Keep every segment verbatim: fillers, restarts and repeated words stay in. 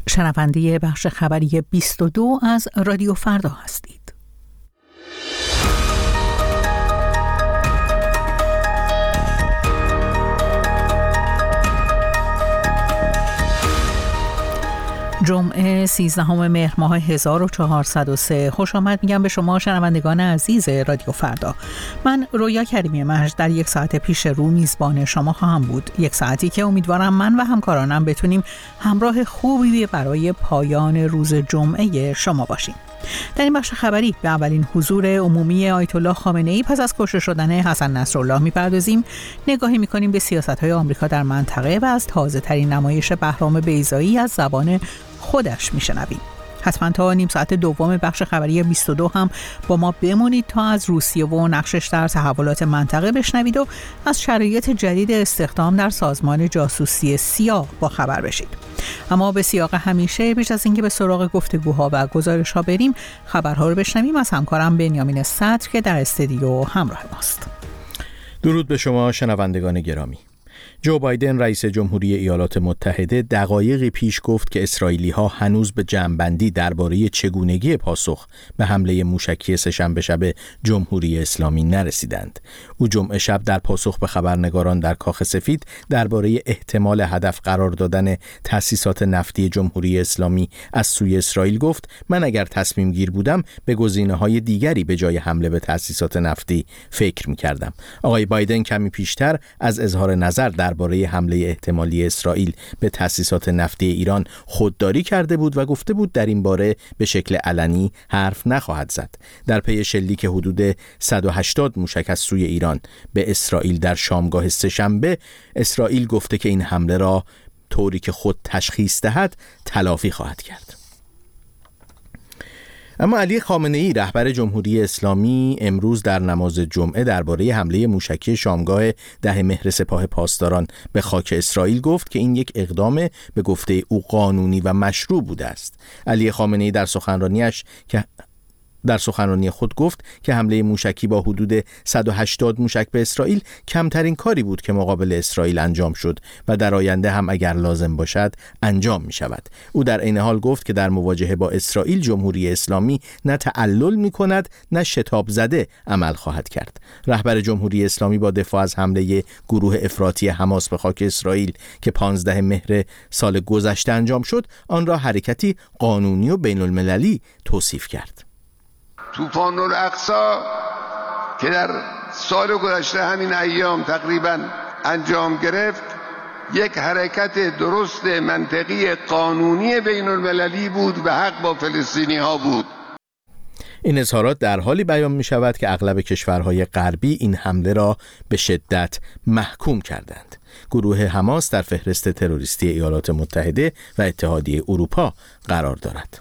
شنونده بخش خبری بیست و دو از رادیو فردا هستید. جمعه سیزدهم مهر ماه هزار و چهارصد و سه. خوش آمد میگم به شما شنوندگان عزیز رادیو فردا. من رویا کریمی مجد در یک ساعت پیش رو میزبان شما خواهم بود. یک ساعتی که امیدوارم من و همکارانم بتونیم همراه خوبی برای پایان روز جمعه شما باشیم. در این بخش خبری به اولین حضور عمومی آیت الله خامنه‌ای پس از کشته شدن حسن نصرالله میپردازیم. نگاهی میکنیم به سیاست‌های آمریکا در منطقه و از تازه‌ترین نمایش بهرام بیضایی از زبان خودش میشنویم. حتما تا نیم ساعت دوم بخش خبری بیست و دو هم با ما بمونید تا از روسیه و نقشش در تحولات منطقه بشنوید و از شرایط جدید استخدام در سازمان جاسوسی سیا با خبر بشید. اما به سیاق همیشه پیش از اینکه به سراغ گفتگوها و گزارش‌ها بریم، خبرها رو بشنویم از همکارم بنیامین صدر که در استودیو همراه ماست. درود به شما شنوندگان گرامی. جو بایدن رئیس جمهوری ایالات متحده دقایقی پیش گفت که اسرائیلی‌ها هنوز به جمع‌بندی درباره چگونگی پاسخ به حمله موشکی سه‌شنبه شب جمهوری اسلامی نرسیدند. او جمعه شب در پاسخ به خبرنگاران در کاخ سفید درباره احتمال هدف قرار دادن تأسیسات نفتی جمهوری اسلامی از سوی اسرائیل گفت: من اگر تصمیم گیر بودم به گزینه‌های دیگری به جای حمله به تأسیسات نفتی فکر می‌کردم. آقای بایدن کمی پیشتر از اظهار نظر درباره حمله احتمالی اسرائیل به تأسیسات نفتی ایران خودداری کرده بود و گفته بود در این باره به شکل علنی حرف نخواهد زد. در پی شلیک حدود صد و هشتاد موشک از سوی ایران به اسرائیل در شامگاه سه‌شنبه، اسرائیل گفته که این حمله را طوری که خود تشخیص دهد تلافی خواهد کرد. اما علی خامنه‌ای رهبر جمهوری اسلامی امروز در نماز جمعه درباره حمله موشکی شامگاه ده مهر سپاه پاسداران به خاک اسرائیل گفت که این یک اقدام به گفته او قانونی و مشروع بوده است. علی خامنه‌ای در سخنرانیش که در سخنرانی خود گفت که حمله موشکی با حدود صد و هشتاد موشک به اسرائیل کمترین کاری بود که مقابل اسرائیل انجام شد و در آینده هم اگر لازم باشد انجام می شود. او در عین حال گفت که در مواجهه با اسرائیل جمهوری اسلامی نه تعلل می کند نه شتاب زده عمل خواهد کرد. رهبر جمهوری اسلامی با دفاع از حمله گروه افراطی حماس به خاک اسرائیل که پانزده مهر سال گذشته انجام شد، آن را حرکتی قانونی و بین المللی توصیف کرد. طوفان الاقصی که در سال گذشته همین ایام تقریبا انجام گرفت، یک حرکت درست منطقی قانونی بین المللی بود و حق با فلسطینی ها بود. این اظهارات در حالی بیان می شود که اغلب کشورهای غربی این حمله را به شدت محکوم کردند. گروه حماس در فهرست تروریستی ایالات متحده و اتحادیه اروپا قرار دارد.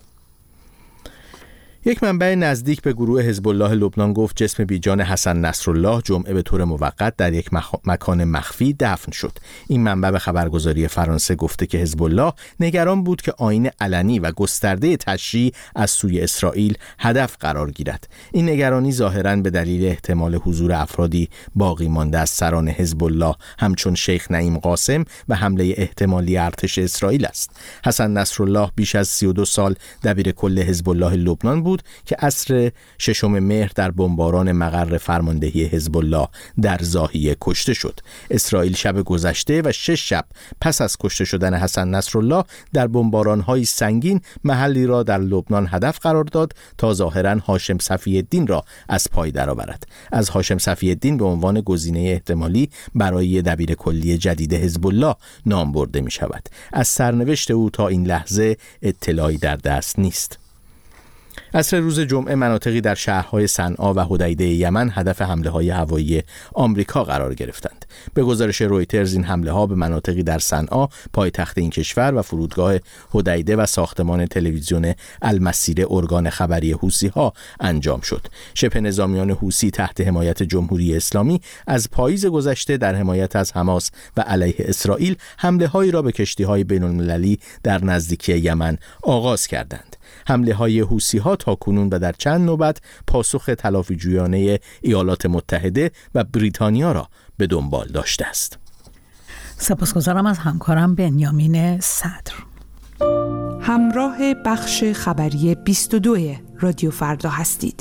یک منبع نزدیک به گروه حزب الله لبنان گفت جسم بیجان حسن نصرالله جمعه به طور موقت در یک مخ... مکان مخفی دفن شد. این منبع به خبرگزاری فرانسه گفته که حزب الله نگران بود که آیین علنی و گسترده تشییع از سوی اسرائیل هدف قرار گیرد. این نگرانی ظاهراً به دلیل احتمال حضور افرادی باقی مانده از سران حزب الله همچون شیخ نعیم قاسم و حمله احتمالی ارتش اسرائیل است. حسن نصرالله بیش از سی و دو سال دبیر کل حزب الله لبنان بود که عصر ششم مهر در بمباران مقر فرماندهی حزب الله در ضاحیه کشته شد. اسرائیل شب گذشته و شش شب پس از کشته شدن حسن نصرالله در بمباران‌های سنگین محلی را در لبنان هدف قرار داد تا ظاهراً هاشم صفی الدین را از پای درآورد. از هاشم صفی الدین به عنوان گزینه احتمالی برای دبیر کلی جدید حزب الله نام برده می شود. از سرنوشت او تا این لحظه اطلاعی در دست نیست. عصر روز جمعه مناطقی در شهرهای صنعا و حدیده یمن هدف حمله‌های هوایی آمریکا قرار گرفتند. به گزارش رویترز این حمله‌ها به مناطقی در صنعا پایتخت این کشور و فرودگاه حدیده و ساختمان تلویزیون المسیره ارگان خبری حوثی‌ها انجام شد. شبه نظامیان حوثی تحت حمایت جمهوری اسلامی از پاییز گذشته در حمایت از حماس و علیه اسرائیل حمله‌هایی را به کشتی‌های بین‌المللی در نزدیکی یمن آغاز کردند. حمله های حوثی ها تا کنون و در چند نوبت پاسخ تلافیجویانه ایالات متحده و بریتانیا را به دنبال داشته است. سپاسگزارم از همکارم بنیامین صدر. همراه بخش خبری بیست و دو رادیو فردا هستید.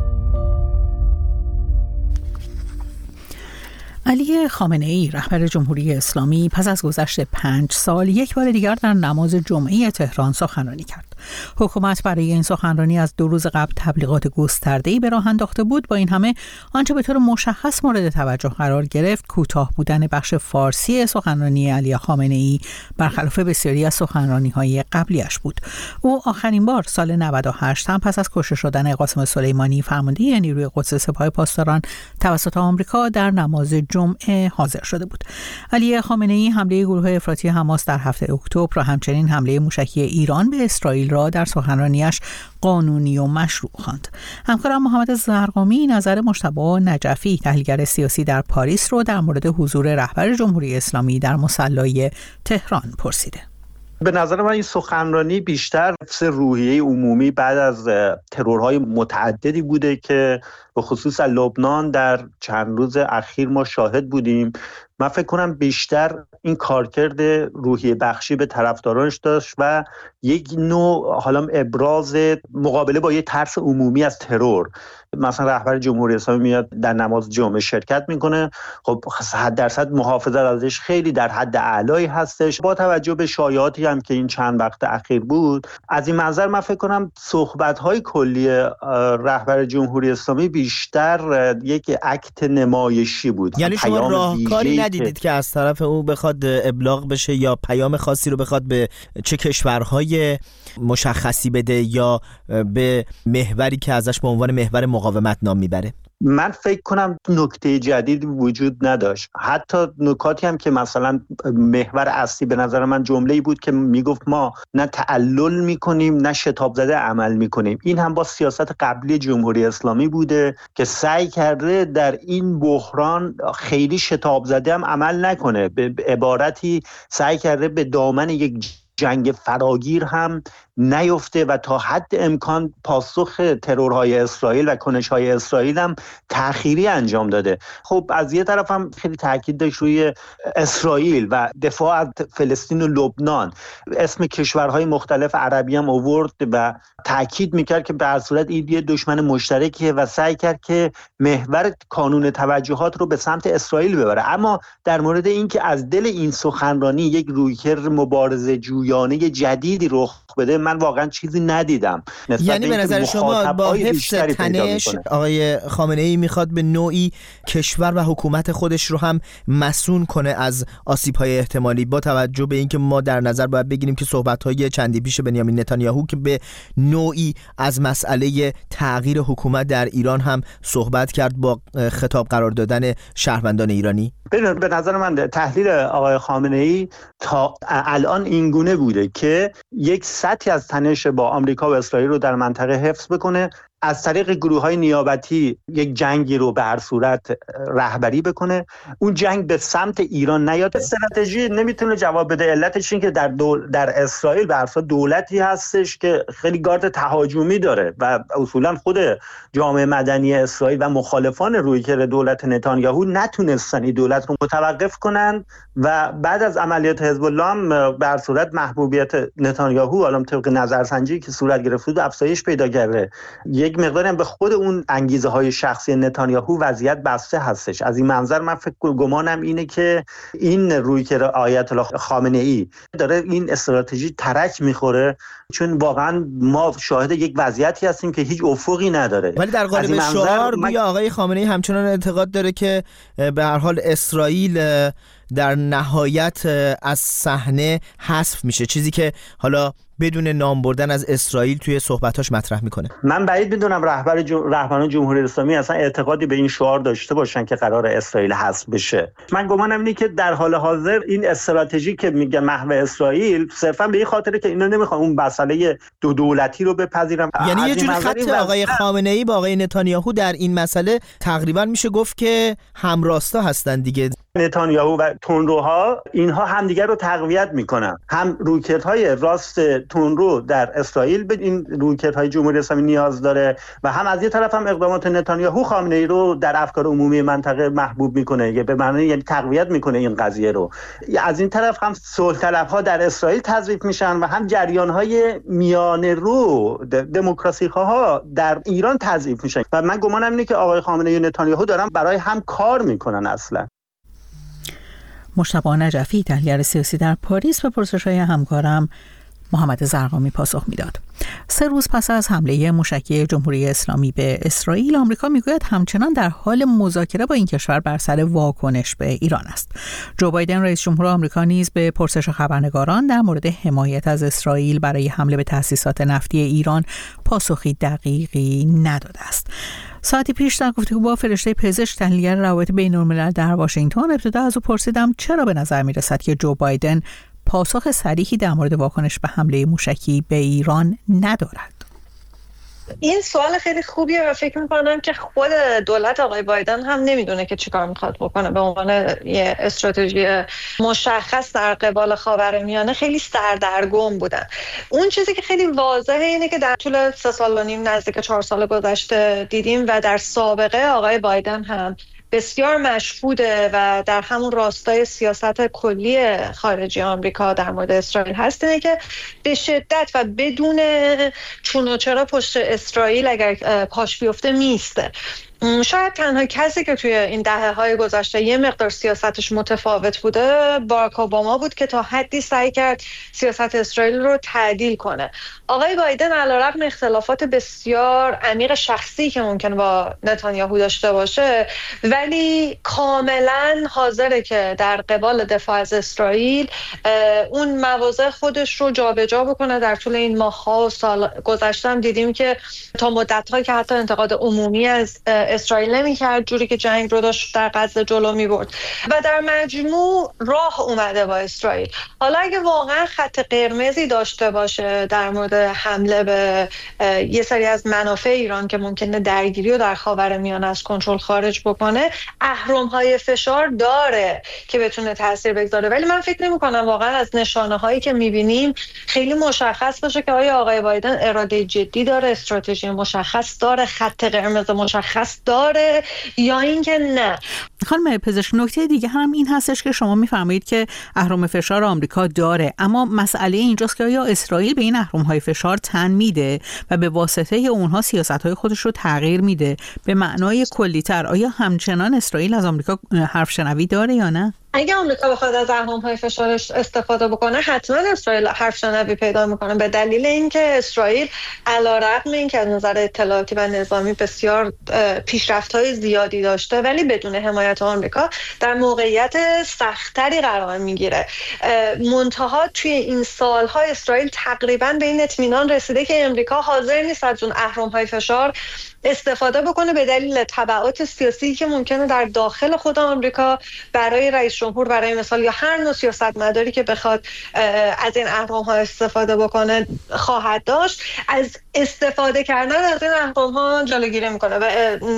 علی خامنه‌ای رهبر جمهوری اسلامی پس از گذشت پنج سال یک بار دیگر در نماز جمعه تهران سخنرانی کرد. حکومت برای این سخنرانی از دو روز قبل تبلیغات گسترده‌ای به راه انداخته بود. با این همه آنچه به طور مشخص مورد توجه قرار گرفت کوتاه بودن بخش فارسی سخنرانی علی خامنه‌ای برخلاف بسیاری از سخنرانی‌های قبلیش بود. او آخرین بار سال نود و هشت هم پس از کشته شدن قاسم سلیمانی فرمانده نیروی قدس سپاه پاسداران توسط آمریکا در نماز جمعه حاضر شده بود. علی خامنه‌ای حمله گروه افراطی حماس در هفته اکتبر و همچنین حمله موشکی ایران به اسرائیل را در سخنرانیش قانونی و مشروع خواند. همکارم محمد زرقامی نظر مجتبی نجفی تحلیلگر سیاسی در پاریس رو در مورد حضور رهبر جمهوری اسلامی در مصلی تهران پرسیده. به نظر من این سخنرانی بیشتر روحیه عمومی بعد از ترورهای متعددی بوده که به خصوص لبنان در چند روز اخیر ما شاهد بودیم. من فکر کنم بیشتر این کارکرد روحیه بخشی به طرفدارانش داشت و یک نوع حالا ابراز مقابله با یه ترس عمومی از ترور. مثلا رهبر جمهوری اسلامی میاد در نماز جمعه شرکت میکنه، خب صد درصد محافظت ازش خیلی در حد اعلایی هستش. با توجه به شایعاتی هم که این چند وقت اخیر بود، از این منظر من فکر کنم صحبت‌های کلی رهبر جمهوری اسلامی بیشتر یک اکت نمایشی بود. یعنی شما راهکاری ندیدید که از طرف او بخواد ابلاغ بشه یا پیام خاصی رو بخواد به چه کشورهای مشخصی بده یا به محوری که ازش به عنوان محور مقاومت نام میبره؟ من فکر کنم نکته جدید وجود نداشت. حتی نکاتی هم که مثلا محور اصلی به نظر من جمله‌ای بود که میگفت ما نه تعلل میکنیم نه شتاب زده عمل میکنیم. این هم با سیاست قبلی جمهوری اسلامی بوده که سعی کرده در این بحران خیلی شتاب زده هم عمل نکنه. به عبارتی سعی کرده به دامن یک جنگ فراگیر هم نیفته و تا حد امکان پاسخ ترورهای اسرائیل و کنش‌های اسرائیل هم تأخیری انجام داده. خب از یه طرف هم خیلی تاکید داشت روی اسرائیل و دفاع از فلسطین و لبنان. اسم کشورهای مختلف عربی هم آورد و تاکید میکرد که به هر صورت این یه دشمن مشترکیه و سعی کرد که محور کانون توجهات رو به سمت اسرائیل ببره. اما در مورد این که از دل این سخنرانی یک رویکرد مبارزه جویانه جدیدی رخ بده، من واقعا چیزی ندیدم. یعنی به نظر شما با حفظ تنش آقای خامنه‌ای میخواد به نوعی کشور و حکومت خودش رو هم مسئول کنه از آسیب‌های احتمالی، با توجه به اینکه ما در نظر باید بگیریم که صحبت‌های چندی پیش بنیامین نتانیاهو که به نوعی از مسئله تغییر حکومت در ایران هم صحبت کرد با خطاب قرار دادن شهروندان ایرانی؟ به نظر من تحلیل آقای خامنه‌ای تا الان اینگونه بوده که یک سطحی از تنش با آمریکا و اسرائیل رو در منطقه حفظ بکنه، از طریق گروه‌های نیابتی یک جنگی رو به هر صورت رهبری بکنه، اون جنگ به سمت ایران نیاد. استراتژی نمیتونه جواب بده. علتش این که در دول در اسرائیل به هر صورت دولتی هستش که خیلی گارد تهاجمی داره و اصولا خود جامعه مدنی اسرائیل و مخالفان رویکرد دولت نتانیاهو نتونستن این دولت رو متوقف کنن و بعد از عملیات حزب الله هم به هر صورت محبوبیت نتانیاهو الان طبق نظرسنجی که صورت گرفته بود افزایش پیدا کرده. یک مقداری هم به خود اون انگیزه های شخصی نتانیاهو وضعیت بسته هستش. از این منظر من فکر گمانم اینه که این رویکرد آیت الله خامنه ای داره این استراتژی ترک میخوره، چون واقعا ما شاهد یک وضعیتی هستیم که هیچ افقی نداره. ولی در قالب شعار من... آقای خامنه ای همچنان اعتقاد داره که به هر حال اسرائیل در نهایت از صحنه حذف میشه، چیزی که حالا بدون نام بردن از اسرائیل توی صحبتاش مطرح میکنه. من بعید میدونم رهبر جو... رهبران جمهوری اسلامی اصلا اعتقادی به این شعار داشته باشن که قرار اسرائیل حذف بشه. من گمانم اینه که در حال حاضر این استراتژی که میگه محو اسرائیل صرفا به این خاطره که اینا نمیخوان اون مسئله دو دولتی رو بپذیرن. یعنی یه جوری خط آقای خامنه ای با آقای نتانیاهو در این مسئله تقریبا میشه گفت که همراستا هستن دیگه. نتانیاهو و تندروها اینها همدیگر رو تقویت میکنن. هم روکت های راست تندرو در اسرائیل به این روکت های جمهوری اسلامی نیاز داره و هم از یه طرف هم اقدامات نتانیاهو خامنه ای رو در افکار عمومی منطقه محبوب میکنه، یه به معنی یعنی تقویت میکنه این قضیه رو. از این طرف هم صلح طلب ها در اسرائیل تضعیف میشن و هم جریان های میانه رو دموکراسی ها در ایران تضعیف میشن و من گمانم اینه که آقای خامنه ای و نتانیاهو دارن برای هم کار میکنن. اصلا مجتبی نجفی، تحلیلگر سیاسی در پاریس، به پرسش‌های همکارم محمد زرقامی پاسخ میداد. سه روز پس از حمله موشکی جمهوری اسلامی به اسرائیل، آمریکا میگوید همچنان در حال مذاکره با این کشور بر سر واکنش به ایران است. جو بایدن رئیس جمهور آمریکا نیز به پرسش خبرنگاران در مورد حمایت از اسرائیل برای حمله به تأسیسات نفتی ایران پاسخی دقیقی نداده است. ساعتی پیش در گفتگو با فرشته پزشک، تحلیلگر روابط بین‌الملل در واشنگتن، ابتدا از او پرسیدم چرا به نظر می‌رسد که جو بایدن پاسخ صریحی در مورد واکنش به حمله موشکی به ایران ندارد. این سوال خیلی خوبیه و فکر میکنم که خود دولت آقای بایدن هم نمیدونه که چیکار میخواد بکنه. به عنوان یه استراتژی مشخص در قبال خاورمیانه خیلی سردرگم بودن. اون چیزی که خیلی واضحه اینه که در طول سه سال و نیم نزدیک چهار سال گذشته دیدیم و در سابقه آقای بایدن هم بسیار مشهوده و در همون راستای سیاست کلی خارجی آمریکا در مورد اسرائیل هست، اینه که به شدت و بدون چون و چرا پشت اسرائیل اگر پاش بیفته میسته. شاید تنها کسی که توی این دهه‌های گذشته یه مقدار سیاستش متفاوت بوده باراک اوباما بود که تا حدی سعی کرد سیاست اسرائیل رو تعدیل کنه. آقای بایدن علیرغم اختلافات بسیار عمیق شخصی که ممکن با نتانیاهو داشته باشه، ولی کاملا حاضره که در قبال دفاع از اسرائیل اون مواضع خودش رو جابجا بکنه. در طول این ماه‌ها و سال گذشته هم دیدیم که تا مدت‌ها که حتی انتقاد عمومی از اسرائیل نمی‌کرد، جوری که جنگ رو داشت در غزه جلو می‌برد و در مجموع راه اومده با اسرائیل. حالا اگه واقعا خط قرمزی داشته باشه در مورد حمله به یه سری از منافع ایران که ممکنه درگیری رو در خاورمیانه از کنترل خارج بکنه، اهرم‌های فشار داره که بتونه تاثیر بگذاره. ولی من فکر نمی‌کنم واقعا از نشانه‌هایی که می‌بینیم خیلی مشخص باشه که آیا آقای بایدن اراده جدی داره، استراتژی مشخص داره، خط قرمز مشخص داره یا اینکه نه. خانم پزشک، نکته دیگه هم این هستش که شما میفرمایید که اهرم فشار آمریکا داره، اما مسئله اینجاست که آیا اسرائیل به این اهرم‌های فشار تن میده و به واسطه اونها سیاست‌های خودش رو تغییر میده؟ به معنای کلی‌تر آیا همچنان اسرائیل از آمریکا حرف شنوی داره یا نه؟ اگه آمریکا بخواد از اهرم‌های فشارش استفاده بکنه، حتما اسرائیل حرف شنوی پیدا میکنه، به دلیل اینکه اسرائیل علیرغم اینکه از نظر اطلاعاتی و نظامی بسیار پیشرفت‌های زیادی داشته، ولی بدون حمایت آمریکا در موقعیت سخت‌تری قرار میگیره. منتها توی این سال‌ها اسرائیل تقریباً به این اطمینان رسیده که آمریکا حاضر نیست از اون اهرم‌های فشار استفاده بکنه به دلیل تبعات سیاسی که ممکنه در داخل خود آمریکا برای رئیس جمهور برای مثال یا هر نوع سیاستمداری که بخواد از این اهرم‌ها استفاده بکنه خواهد داشت. از استفاده کردن از این اهرم‌ها جلوگیری میکنه و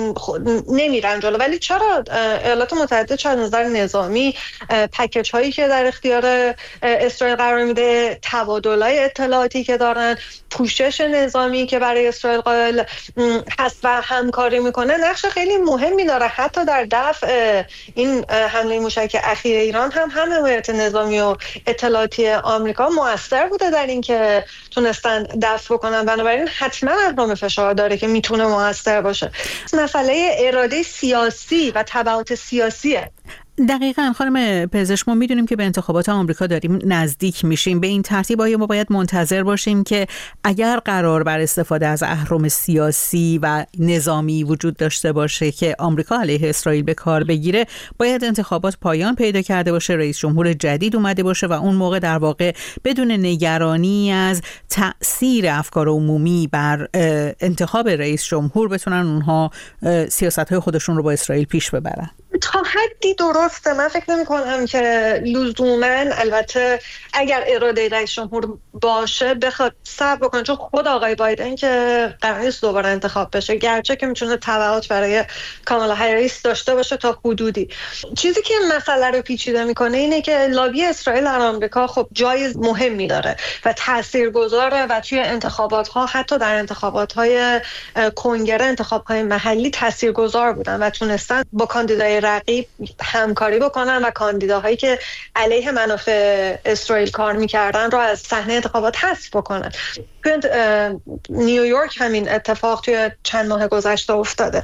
نمیرن جلو. ولی چرا ایالات متحده چه از نظر نظامی پکیج هایی که در اختیار اسرائیل قرار میده، تبادل‌های اطلاعاتی که دارن، پوشش نظامی که برای اسرائیل قائل هست و همکاری میکنه نقش خیلی مهمی داره. حتی در دفع این حمله موشک اخیر ایران هم هم حمایت نظامی و اطلاعاتی آمریکا موثر بوده در این که تونستن دفع بکنن. بنابراین حتما اهرم فشار داره که میتونه موثر باشه. مسئله اراده سیاسی و تبعات سیاسیه. دقیقاً خانم پزشک، ما میدونیم که به انتخابات آمریکا داریم نزدیک میشیم. به این ترتیب آیا ما باید منتظر باشیم که اگر قرار بر استفاده از اهرم سیاسی و نظامی وجود داشته باشه که آمریکا علیه اسرائیل به کار بگیره، باید انتخابات پایان پیدا کرده باشه، رئیس جمهور جدید اومده باشه و اون موقع در واقع بدون نگرانی از تأثیر افکار عمومی بر انتخاب رئیس جمهور بتونن اونها سیاست‌های خودشون رو با اسرائیل پیش ببرن؟ تا حدی درسته. من فکر نمی کنم که لزوما، البته اگر اراده رئیس جمهور باشه، بخواد صبر بکنه، چون خود آقای بایدن که قرار نیست دوباره انتخاب بشه، گرچه که میتونه تبعات برای کامالا هریس داشته باشه تا حدودی. چیزی که مسئله رو پیچیده میکنه اینه که لابی اسرائیل در آمریکا خب جای مهمی داره و تاثیرگذاره و توی انتخابات ها، حتی در انتخابات های کنگره، انتخاب های محلی تاثیرگذار بودن و تونستن با کاندیدای رقیب همکاری بکنن و کاندیداهایی که علیه منافع اسرائیل کار میکردن رو از صحنه انتخابات حذف بکنن. توی نیویورک همین اتفاق توی چند ماه گذشته افتاده.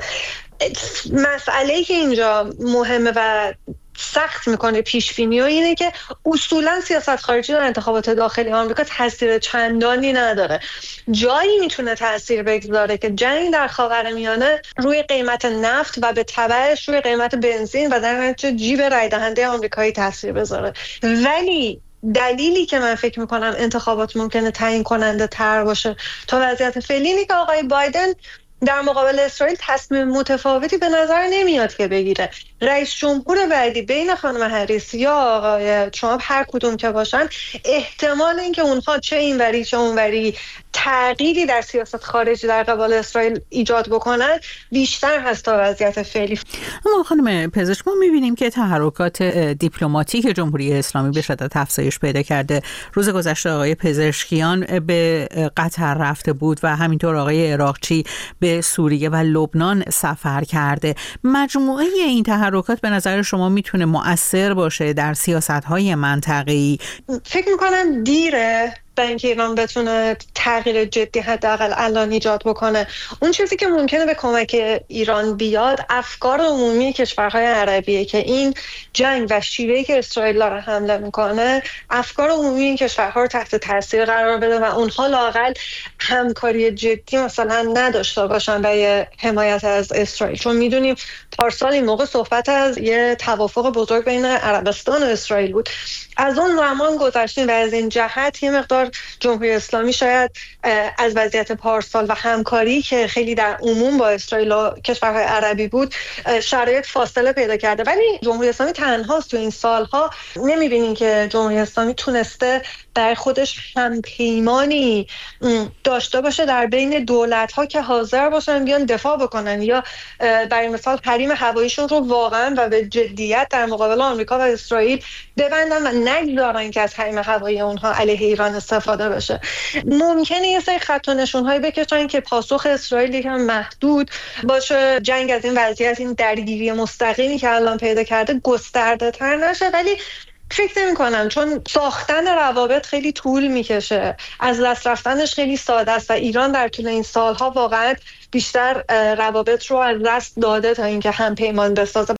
مسئله‌ای که اینجا مهمه و سخت میکنه پیش بینی و اینه که اصولا سیاست خارجی در انتخابات داخلی آمریکا تاثیر چندانی نداره. جایی میتونه تاثیر بگذاره که جنگ در خاورمیانه روی قیمت نفت و به تبعش روی قیمت بنزین و در نتیجه جیب رای دهنده آمریکایی تاثیر بذاره. ولی دلیلی که من فکر میکنم انتخابات ممکنه تعیین کننده تر باشه تا وضعیت فعلی اینه که آقای بایدن در مقابل اسرائیل تصمیم متفاوتی به نظر نمیاد که بگیره. رئیس جمهور بعدی بین خانم هریس یا آقای ترامپ، هر کدوم که باشن، احتمال اینکه اونها چه اینوری چه اونوری تغییری در سیاست خارجی در قبال اسرائیل ایجاد بکنن بیشتر هست تا وضعیت فعلی. اما خانم پزشک، ما می‌بینیم که تحرکات دیپلماتیک جمهوری اسلامی به شدت افزایش پیدا کرده. روز گذشته آقای پزشکیان به قطر رفته بود و همینطور آقای عراقچی به سوریه و لبنان سفر کرده. مجموعه این تحرکات به نظر شما میتونه مؤثر باشه در سیاست‌های منطقه‌ای؟ فکر می‌کنم دیره به اینکه ایران بتونه تغییر جدی حداقل الان ایجاد بکنه. اون چیزی که ممکنه به کمک ایران بیاد افکار عمومی کشورهای عربیه که این جنگ و شیوهی که اسرائیل داره حمله میکنه افکار عمومی این کشورها رو تحت تاثیر قرار بده و اونها لااقل همکاری جدی مثلا نداشته باشن برای حمایت از اسرائیل. چون میدونیم پارسال این موقع صحبت از یه توافق بزرگ بین عربستان و اسرائیل بود. از اون زمان گذشتیم و از این جهت یه مقدار جمهوری اسلامی شاید از وضعیت پارسال و همکاری که خیلی در عموم با اسرائیل و کشورهای عربی بود شرایط فاصله پیدا کرده. ولی جمهوری اسلامی تنهاست تو این سالها. نمیبینیم که جمهوری اسلامی تونسته برای خودش همپیمانی داشته باشه در بین دولت‌ها که حاضر باشن بیان دفاع بکنن یا برای مثال حریم هواییشون رو واقعا و به جدیت در مقابل آمریکا و اسرائیل ببندن و نگذارن که از حریم هوایی اونها علیه ایران استفاده بشه. ممکنه یه سری خط و نشون‌هایی بکشن که پاسخ اسرائیل یکم محدود باشه، جنگ از این وضعیت، این درگیری مستقیمی که الان پیدا کرده گسترده‌تر نشه. ولی فکر نمی کنم، چون ساختن روابط خیلی طول میکشه، از دست رفتنش خیلی ساده است و ایران در طول این سالها واقعا بیشتر روابط رو از دست داده تا اینکه هم پیمان بسازه.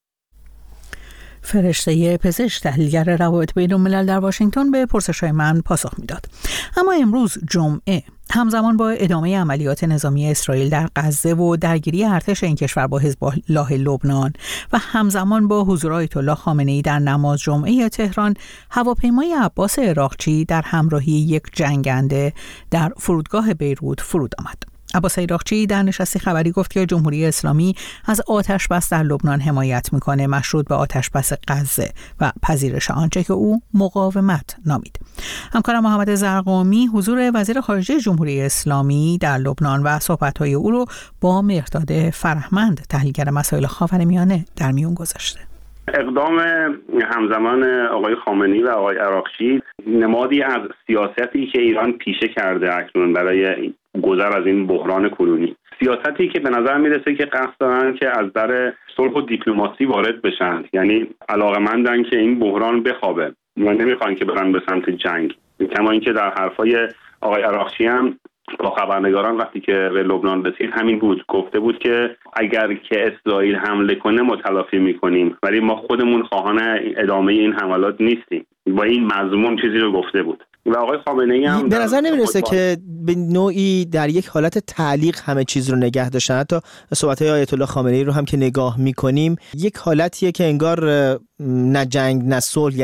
فرشته پزشک، تحلیلگر روابط بین الملل در واشنگتن، به پرسش‌های من پاسخ میداد. اما امروز جمعه همزمان با ادامه عملیات نظامی اسرائیل در غزه و درگیری ارتش این کشور با حزب الله لبنان و همزمان با حضور آیت الله خامنه‌ای در نماز جمعه تهران، هواپیمای عباس عراقچی در همراهی یک جنگنده در فرودگاه بیروت فرود آمد. عباس عراقچی در نشستی خبری گفت که جمهوری اسلامی از آتش بس در لبنان حمایت میکنه، مشروط به آتش بس غزه و پذیرش آنچه که او مقاومت نامید. همکارم محمد زرقامی حضور وزیر خارجه جمهوری اسلامی در لبنان و صحبت‌های او رو با مهرداد فرهمند، تحلیلگر مسائل خاورمیانه، در میون گذاشته. اقدام همزمان آقای خامنه‌ای و آقای عراقچی نمادی از سیاستی که ایران پیشه کرده اکنون برای گذر از این بحران کنونی، سیاستی که به نظر میرسه که قصد دارن که از در صلح و دیپلماسی وارد بشن، یعنی علاقه‌مندن که این بحران بخوابه و نمیخوان که برن به سمت جنگ. کما اینکه در حرفای آقای عراقچی هم با خبرنگاران وقتی که به لبنان رسید همین بود، گفته بود که اگر که اسرائیل حمله کنه ما تلافی میکنیم، ولی ما خودمون خواهان ادامه این حملات نیستیم. با این مضمون چیزی رو گفته بود. و آقای خامنه‌ای هم به نظر نمیرسه که به نوعی در یک حالت تعلیق همه چیز رو نگه داشتن. حتی صحبت‌های آیت الله خامنه‌ای رو هم که نگاه می‌کنیم یک حالتیه که انگار نه جنگ نه صلح، یعنی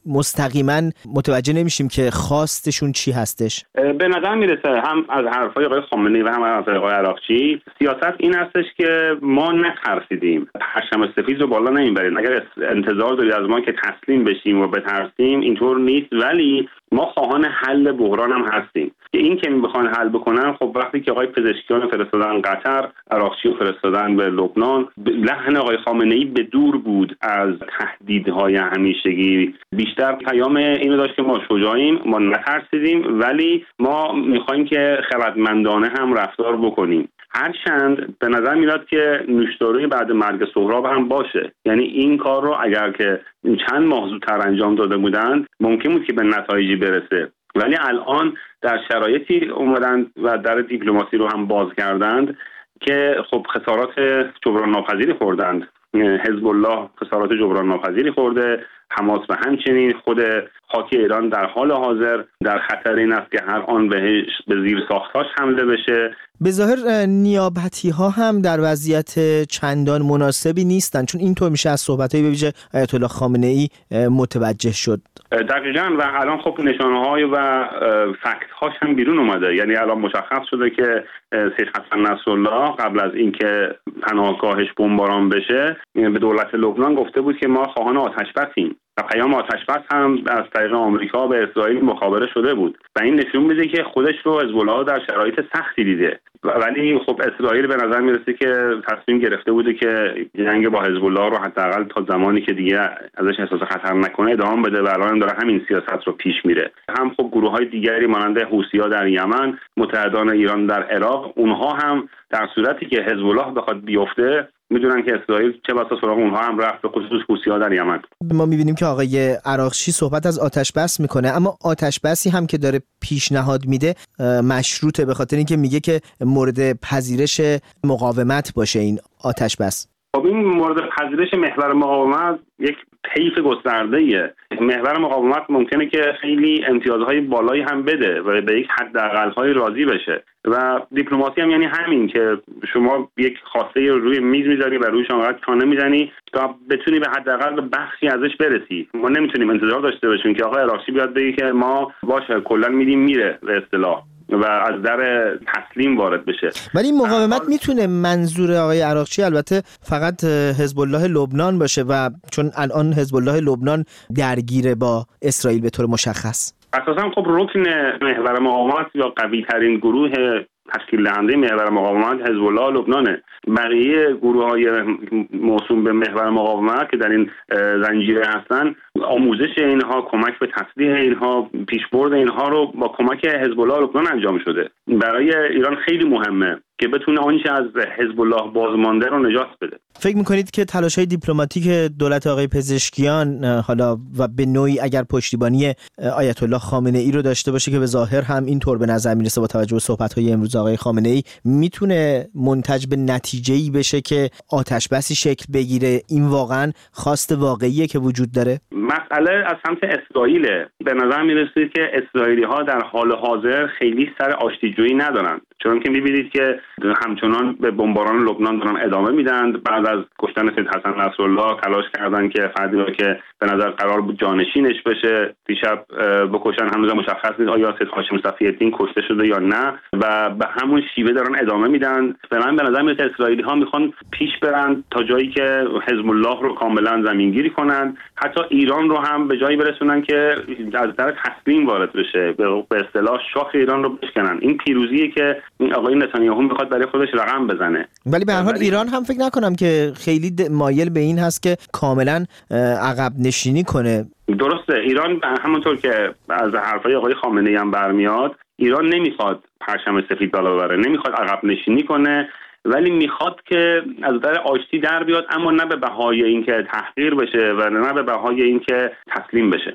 مستقیما متوجه نمیشیم که خواستشون چی هستش. به نظر میرسه هم از حرفای آقای خامنه‌ای و هم از آقای عراقچی سیاست این هستش که ما نترسیدیم، پرچم سفید رو بالا نمیبریم. اگر انتظار دارید از ما که تسلیم بشیم و بترسیم، اینطور نیست، ولی ما خواهان حل بحران هم هستیم. که این که میخوان حل بکنن، خب وقتی که آقای پزشکیان فرستادن قطر، عراقچی فرستادن به لبنان، لحن آقای خامنه‌ای به دور بود از تهدیدهای همیشگی. بیشتر پیام اینو داشت که ما شجاعیم، ما نترسیدیم، ولی ما میخوایم که خردمندانه هم رفتار بکنیم. هرچند به نظر میاد که نوشداروی بعد مرگ سهراب هم باشه، یعنی این کار رو اگر که چند ماه زودتر انجام داده بودند ممکن بود که به نتایجی برسه، ولی الان در شرایطی اومدن و در دیپلماسی رو هم باز کردند که خب خسارات جبران ناپذیری خوردند. حزب الله خسارات جبران ناپذیری خورده، حماس و همچنین خود خاک ایران در حال حاضر در خطر این است که هر آن بهش به زیر ساختاش حمله بشه. به ظاهر نیابتی ها هم در وضعیت چندان مناسبی نیستن، چون اینطور میشه از صحبت‌های به ویژه آیت الله خامنه‌ای متوجه شد. دقیقاً، و الان خب نشانه‌های و فکت‌هاش هم بیرون اومده. یعنی الان مشخص شده که سید حسن نصرالله قبل از اینکه پناهگاهش بمباران بشه به دولت لبنان گفته بود که ما خواهان آتش‌بسیم و پیام آتش‌بس هم از طریق آمریکا به اسرائیل مخابره شده بود و این نشون میده که خودش رو حزب الله در شرایط سختی دیده. ولی خب اسرائیل به نظر میرسه که تصمیم گرفته بوده که جنگ با حزب الله رو حداقل تا زمانی که دیگه ازش احساس خطر نکنه ادامه بده و الان داره همین سیاست رو پیش میره. هم خب گروه‌های دیگری مانند حوثی‌ها در یمن، متحدان ایران در عراق، اونها هم در صورتی که حزب الله بخواد بیفته میدونن که اسرائیل چه بسا سراغ اونها هم رفت، به خصوص حوثی‌ها در یمن. ما میبینیم که آقای عراقچی صحبت از آتش بس میکنه، اما آتش بسی هم که داره پیشنهاد میده مشروطه، به خاطر اینکه میگه که مورد پذیرش مقاومت باشه این آتش بس. خب این مورد پذیرش محور مقاومت یک طیف گسترده‌ایه. محور مقاومت ممکنه که خیلی امتیازهای بالایی هم بده و به یک حداقل‌های راضی بشه و دیپلماسی هم یعنی همین که شما یک خواسته رو روی میز میذاری و رویش انقدر چانه میزنی تا بتونی به حداقل به بخشی ازش برسی. ما نمیتونیم انتظار داشته باشیم که آقای عراقچی بیاد بگه که ما باشه کلا میدیم میره به اصطلاح و از در تسلیم وارد بشه. ولی مقاومت میتونه منظور آقای عراقچی البته فقط حزب الله لبنان باشه و چون الان حزب الله لبنان درگیره با اسرائیل به طور مشخص. اساسا خب رکن محور مقاومت یا قوی ترین گروه تشکیل دهنده محور مقاومت حزب الله لبنانه. بقیه گروه‌های موسوم به محور مقاومت که در این زنجیره هستن، آموزش اینها، کمک به تسلیح اینها، پیشبرد اینها رو با کمک حزب الله لبنان انجام شده. برای ایران خیلی مهمه که بتونه آنچه از حزب الله بازمانده رو نجات بده. فکر می‌کنید که تلاش‌های دیپلماتیک دولت آقای پزشکیان حالا و به نوعی اگر پشتیبانی آیت الله خامنه‌ای رو داشته باشه که به ظاهر هم اینطور به نظر میرسه با توجه به صحبت‌های امروز آقای خامنه‌ای، میتونه منتج به نتیجه‌ای بشه که آتش بسی شکل بگیره؟ این واقعا خواست واقعیه که وجود داره؟ مسئله از سمت اسرائیل. به نظر میرسه که اسرائیلی‌ها در حال حاضر خیلی سر آشتیجویی ندارن، چون که می‌بینید که همچنان به بمباران لبنان دارن ادامه میدن. بعد از کشتن سید حسن نصرالله تلاش کردن که فردی رو که به نظر قرار بود جانشینش بشه دیشب بکشن. هنوز مشخص نیست آیا سید هاشم صفی‌الدین کشته شده یا نه و به همون شیوه دارن ادامه میدن. به من به نظر میاد اسرائیلی‌ها میخوان پیش برن تا جایی که حزب الله رو کاملا زمینگیری کنن، حتی ایران رو هم به جایی برسونن که از در تسلیم وارد بشه، به اصطلاح شاخ ایران رو بشکنن. این پیروزیه که آقای نتانیاهو میخواد برای خودش رقم بزنه. ولی به هر حال ایران هم فکر نکنم که خیلی مایل به این هست که کاملا عقب نشینی کنه. درسته، ایران همونطور که از حرفای آقای خامنه‌ای هم برمیاد، ایران نمیخواد پرچم سفید بالا ببره، نمیخواد عقب نشینی کنه، ولی میخواد که از در آشتی در بیاد، اما نه به بهای اینکه تحقیر بشه و نه به بهای اینکه تسلیم بشه.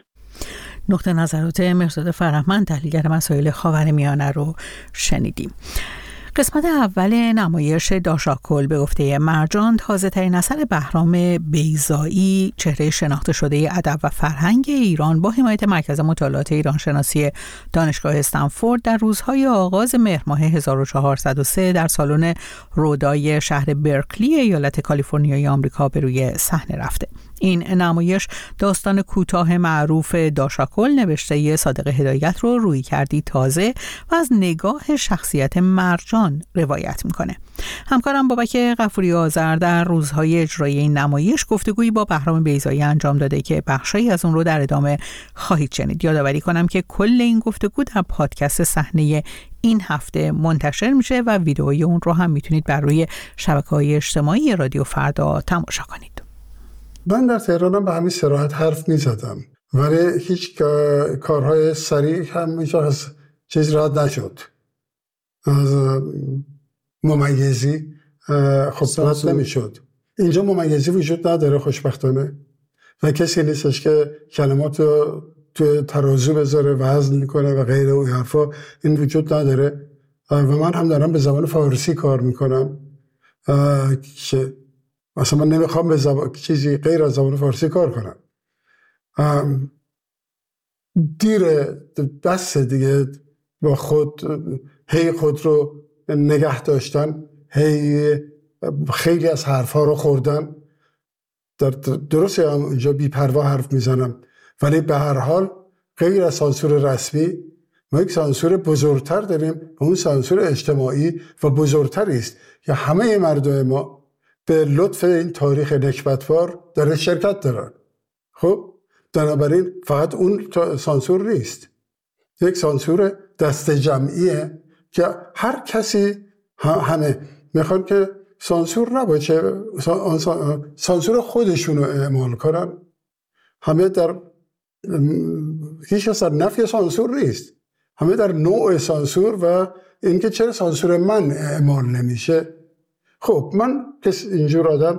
نقطه نظرات مهرزاد فرهمند، تحلیلگر مسائل خاورمیانه رو شنیدیم. قسمت اول نمایش داشاکل به گفته مرجان تازه‌ترین اثر بهرام بیضایی، چهره شناخته شده ادب و فرهنگ ایران با حمایت مرکز مطالعات ایرانشناسی دانشگاه استنفورد در روزهای آغاز مهر ماه هزار و چهارصد و سه در سالن رودای شهر برکلی ایالت کالیفرنیای آمریکا به روی صحنه رفته. این نمایش داستان کوتاه معروف داشاکل نوشته صادق هدایت رو روی کردی تازه و از نگاه شخصیت مرجان روایت میکنه. همکارم بابک غفوری آذر در روزهای اجرای این نمایش گفتگویی با بهرام بیضایی انجام داده که بخشی از اون رو در ادامه خواهید شنید. یادآوری کنم که کل این گفتگو در پادکست صحنه این هفته منتشر میشه و ویدئوی اون رو هم میتونید بر روی شبکه‌های اجتماعی رادیو فردا تماشا کنید. من در تهرانم به همین صراحت حرف میزدم، ولی هیچ کارهای سریع هم هیچ از چیز رد نشد. از ممیزی خب رد نمیشد. اینجا ممیزی وجود نداره خوشبختانه و کسی نیستش که کلمات رو تو ترازو بذاره وزن میکنه و غیره و حرفا. این وجود نداره و من هم دارم به زبان فارسی کار میکنم که مثلا من نمیخوام به زبان چیزی غیر از زبان فارسی کار کنم. دیر دست دیگه با خود هی خود رو نگه داشتن، هی خیلی از حرفها رو خوردن. در درسته هم اینجا بی پروا حرف میزنم، ولی به هر حال غیر از سانسور رسمی ما یک سانسور بزرگتر داریم و اون سانسور اجتماعی و بزرگتری است که همه مردم ما به لطف این تاریخ نکبتبار در شرکت دارن. خب بنابراین فقط اون سانسور نیست، یک سانسور دست جمعیه که هر کسی همه میخوان که سانسور نباشه، سانسور خودشون رو اعمال کنن. همه در هیچ کس در نفی سانسور نیست، همه در نوع سانسور و اینکه چرا سانسور من اعمال نمیشه. خب من کس اینجور آدم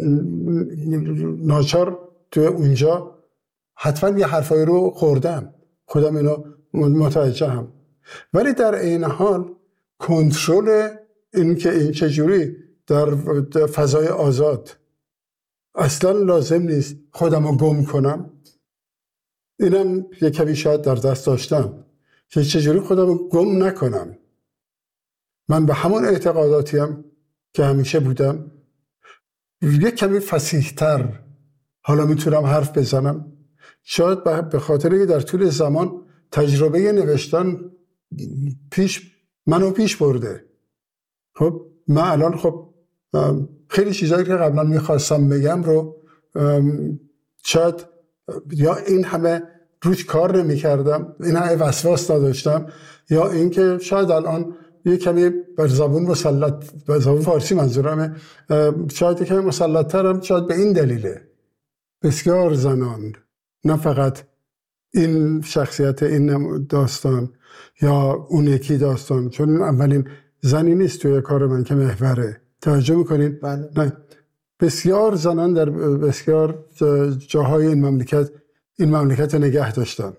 ناچار توی اونجا حتما یه حرفایی رو خوردم، خودم اینو متوجهم، ولی در این حال کنترل این که این چجوری در فضای آزاد اصلا لازم نیست خودم رو گم کنم. اینم یک کمی شاید در دست داشتم که چجوری خودم رو گم نکنم. من به همون اعتقاداتیم که همیشه بودم، یک کمی فصیح‌تر حالا میتونم حرف بزنم. شاید به خاطر که در طول زمان تجربه نوشتن پیش منو پیش برده. خب من الان خب خیلی چیزایی که قبلا میخواستم بگم رو شاید یا این همه روش کار نمیکردم، این همه وسواس نداشتم، یا اینکه شاید الان یه کمی بر زبان مسلط، بر زبان فارسی منظورمه، شاید یه کمی مسلط ترم. شاید به این دلیله بسیار زنان، نه فقط این شخصیت این داستان یا اون یکی داستان، چون این اولین زنی نیست توی کار من که محوره، توجه میکنین؟ بله. نه، بسیار زنان در بسیار جاهای این مملکت این مملکت نگه داشتن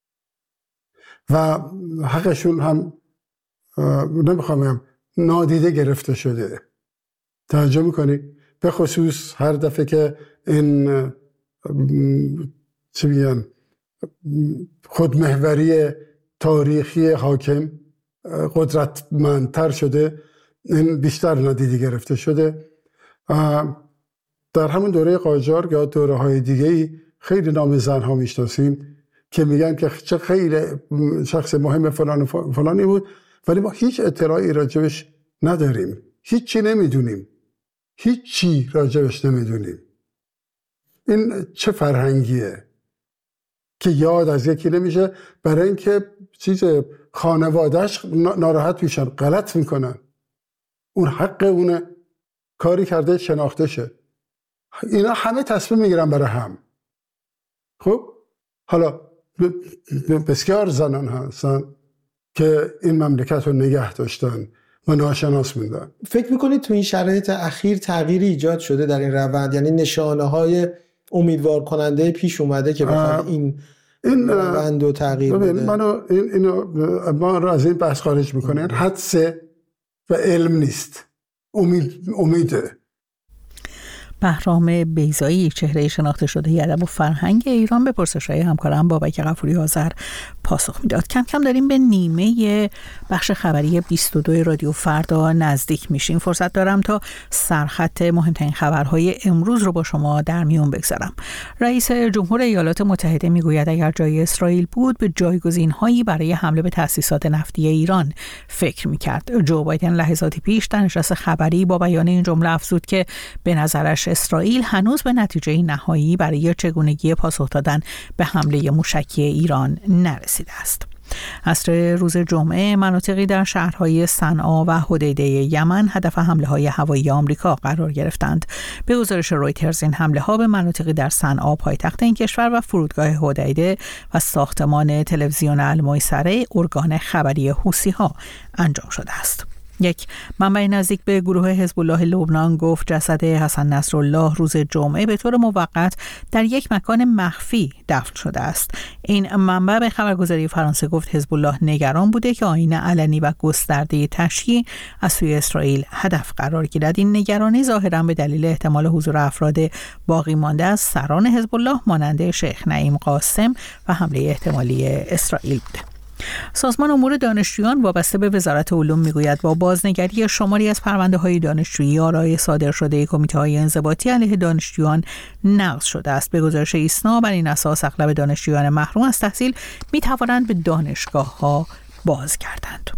و حقشون هم نمیخوام بگم نادیده گرفته شده. توجه میکنی؟ به خصوص هر دفعه که این چی میگن خودمحوری تاریخی حاکم قدرتمندتر شده، این بیشتر نادیده گرفته شده. در همون دوره قاجار یا دوره های دیگه‌ای خیلی نام زنها میشناسیم که میگن که چه خیلی شخص مهم فلان فلانی بود، ولی ما هیچ اطلاعی راجبش نداریم، هیچی نمیدونیم، هیچی راجبش نمیدونیم. این چه فرهنگیه که یاد از یکی نمیشه برای اینکه چیز خانوادهش ناراحت میشن، غلط میکنن، اون حق اونه، کاری کرده شناخته شه. اینا همه تصمیم میگیرن برای هم. خب حالا بسیار زنان هستن که این مملکت رو نگه داشتن و ناشناس موندن. فکر میکنید تو این شرایط اخیر تغییری ایجاد شده در این روند؟ یعنی نشانه های امیدوار کننده پیش اومده که بخواد این این روند رو تغییر بده؟ منو این اینو ما رو از این بحث خارج میکنه. حدس و علم نیست، امید امیده. بهرام بیضایی، چهره شناخته شده ادب و فرهنگ ایران، به پرسش‌های همکارم بابک غفوری آذر پاسخ میداد. کم کم داریم به نیمه بخش خبری بیست و دو رادیو فردا نزدیک میشیم. فرصت دارم تا سرخط مهمترین خبرهای امروز رو با شما در میون بگذارم. رئیس جمهور ایالات متحده میگوید اگر جای اسرائیل بود به جایگزین‌هایی برای حمله به تأسیسات نفتی ایران فکر میکرد. جو بایدن لحظاتی پیش در نشست خبری با بیان این جمله افزود که به نظرش اسرائیل هنوز به نتیجه نهایی برای چگونگی پاسخ دادن به حمله موشکی ایران نرسیده است. عصر روز جمعه مناطقی در شهرهای صنعا و حدیده یمن هدف حمله‌های هوایی آمریکا قرار گرفتند. به گزارش رویترز این حمله‌ها به مناطقی در صنعا پایتخت این کشور و فرودگاه حدیده و ساختمان تلویزیون المیسره ارگان خبری حوثی‌ها انجام شده است. یک منبع نزدیک به گروه حزب الله لبنان گفت جسد حسن نصرالله روز جمعه به طور موقت در یک مکان مخفی دفن شده است. این منبع به خبرگزاری فرانسه گفت حزب الله نگران بوده که آیین علنی و گسترده تشییع از سوی اسرائیل هدف قرار گیرد. این نگرانی ظاهراً به دلیل احتمال حضور افراد باقی مانده از سران حزب الله مانند شیخ نعیم قاسم و حمله احتمالی اسرائیل بوده. سازمان امور دانشجویان وابسته به وزارت علوم میگوید با بازنگری شماری از پرونده‌های دانشجویی آرای صادر شده کمیته‌های انضباطی علیه دانشجویان نقض شده است. به گزارش ایسنا بر این اساس اغلب دانشجویان محروم از تحصیل میتوانند به دانشگاه‌ها بازگردند.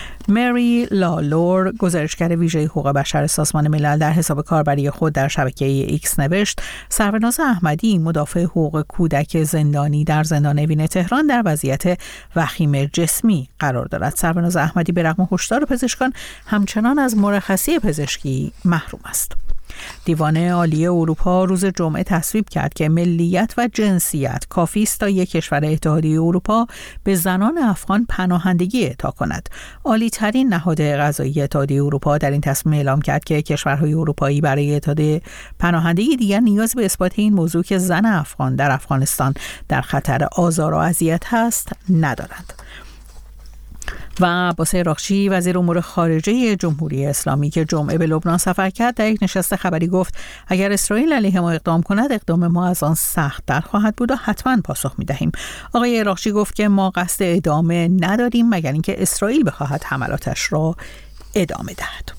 مری لالور، گزارشگر ویژه حقوق بشر سازمان ملل، در حساب کاربری خود در شبکه ایکس نوشت سروناز احمدی، مدافع حقوق کودک زندانی در زندان اوین تهران، در وضعیت وخیم جسمی قرار دارد. سروناز احمدی به رغم هشدار پزشکان همچنان از مرخصی پزشکی محروم است. دیوان عالی اروپا روز جمعه تصویب کرد که ملیت و جنسیت کافی است تا یک کشور اتحادیه اروپا به زنان افغان پناهندگی اعطا کند. عالی ترین نهاد قضایی اتحادیه اروپا در این تصمیم اعلام کرد که کشورهای اروپایی برای اعطای پناهندگی دیگر نیاز به اثبات این موضوع که زن افغان در افغانستان در خطر آزار و اذیت هست ندارند. و عباس عراقچی، وزیر امور خارجه جمهوری اسلامی که جمعه به لبنان سفر کرد، در یک نشست خبری گفت اگر اسرائیل علیه ما اقدام کند اقدام ما از آن سخت‌تر خواهد بود و حتما پاسخ می‌دهیم. آقای عراقچی گفت که ما قصد ادامه نداریم مگر اینکه اسرائیل بخواهد حملاتش را ادامه دهد.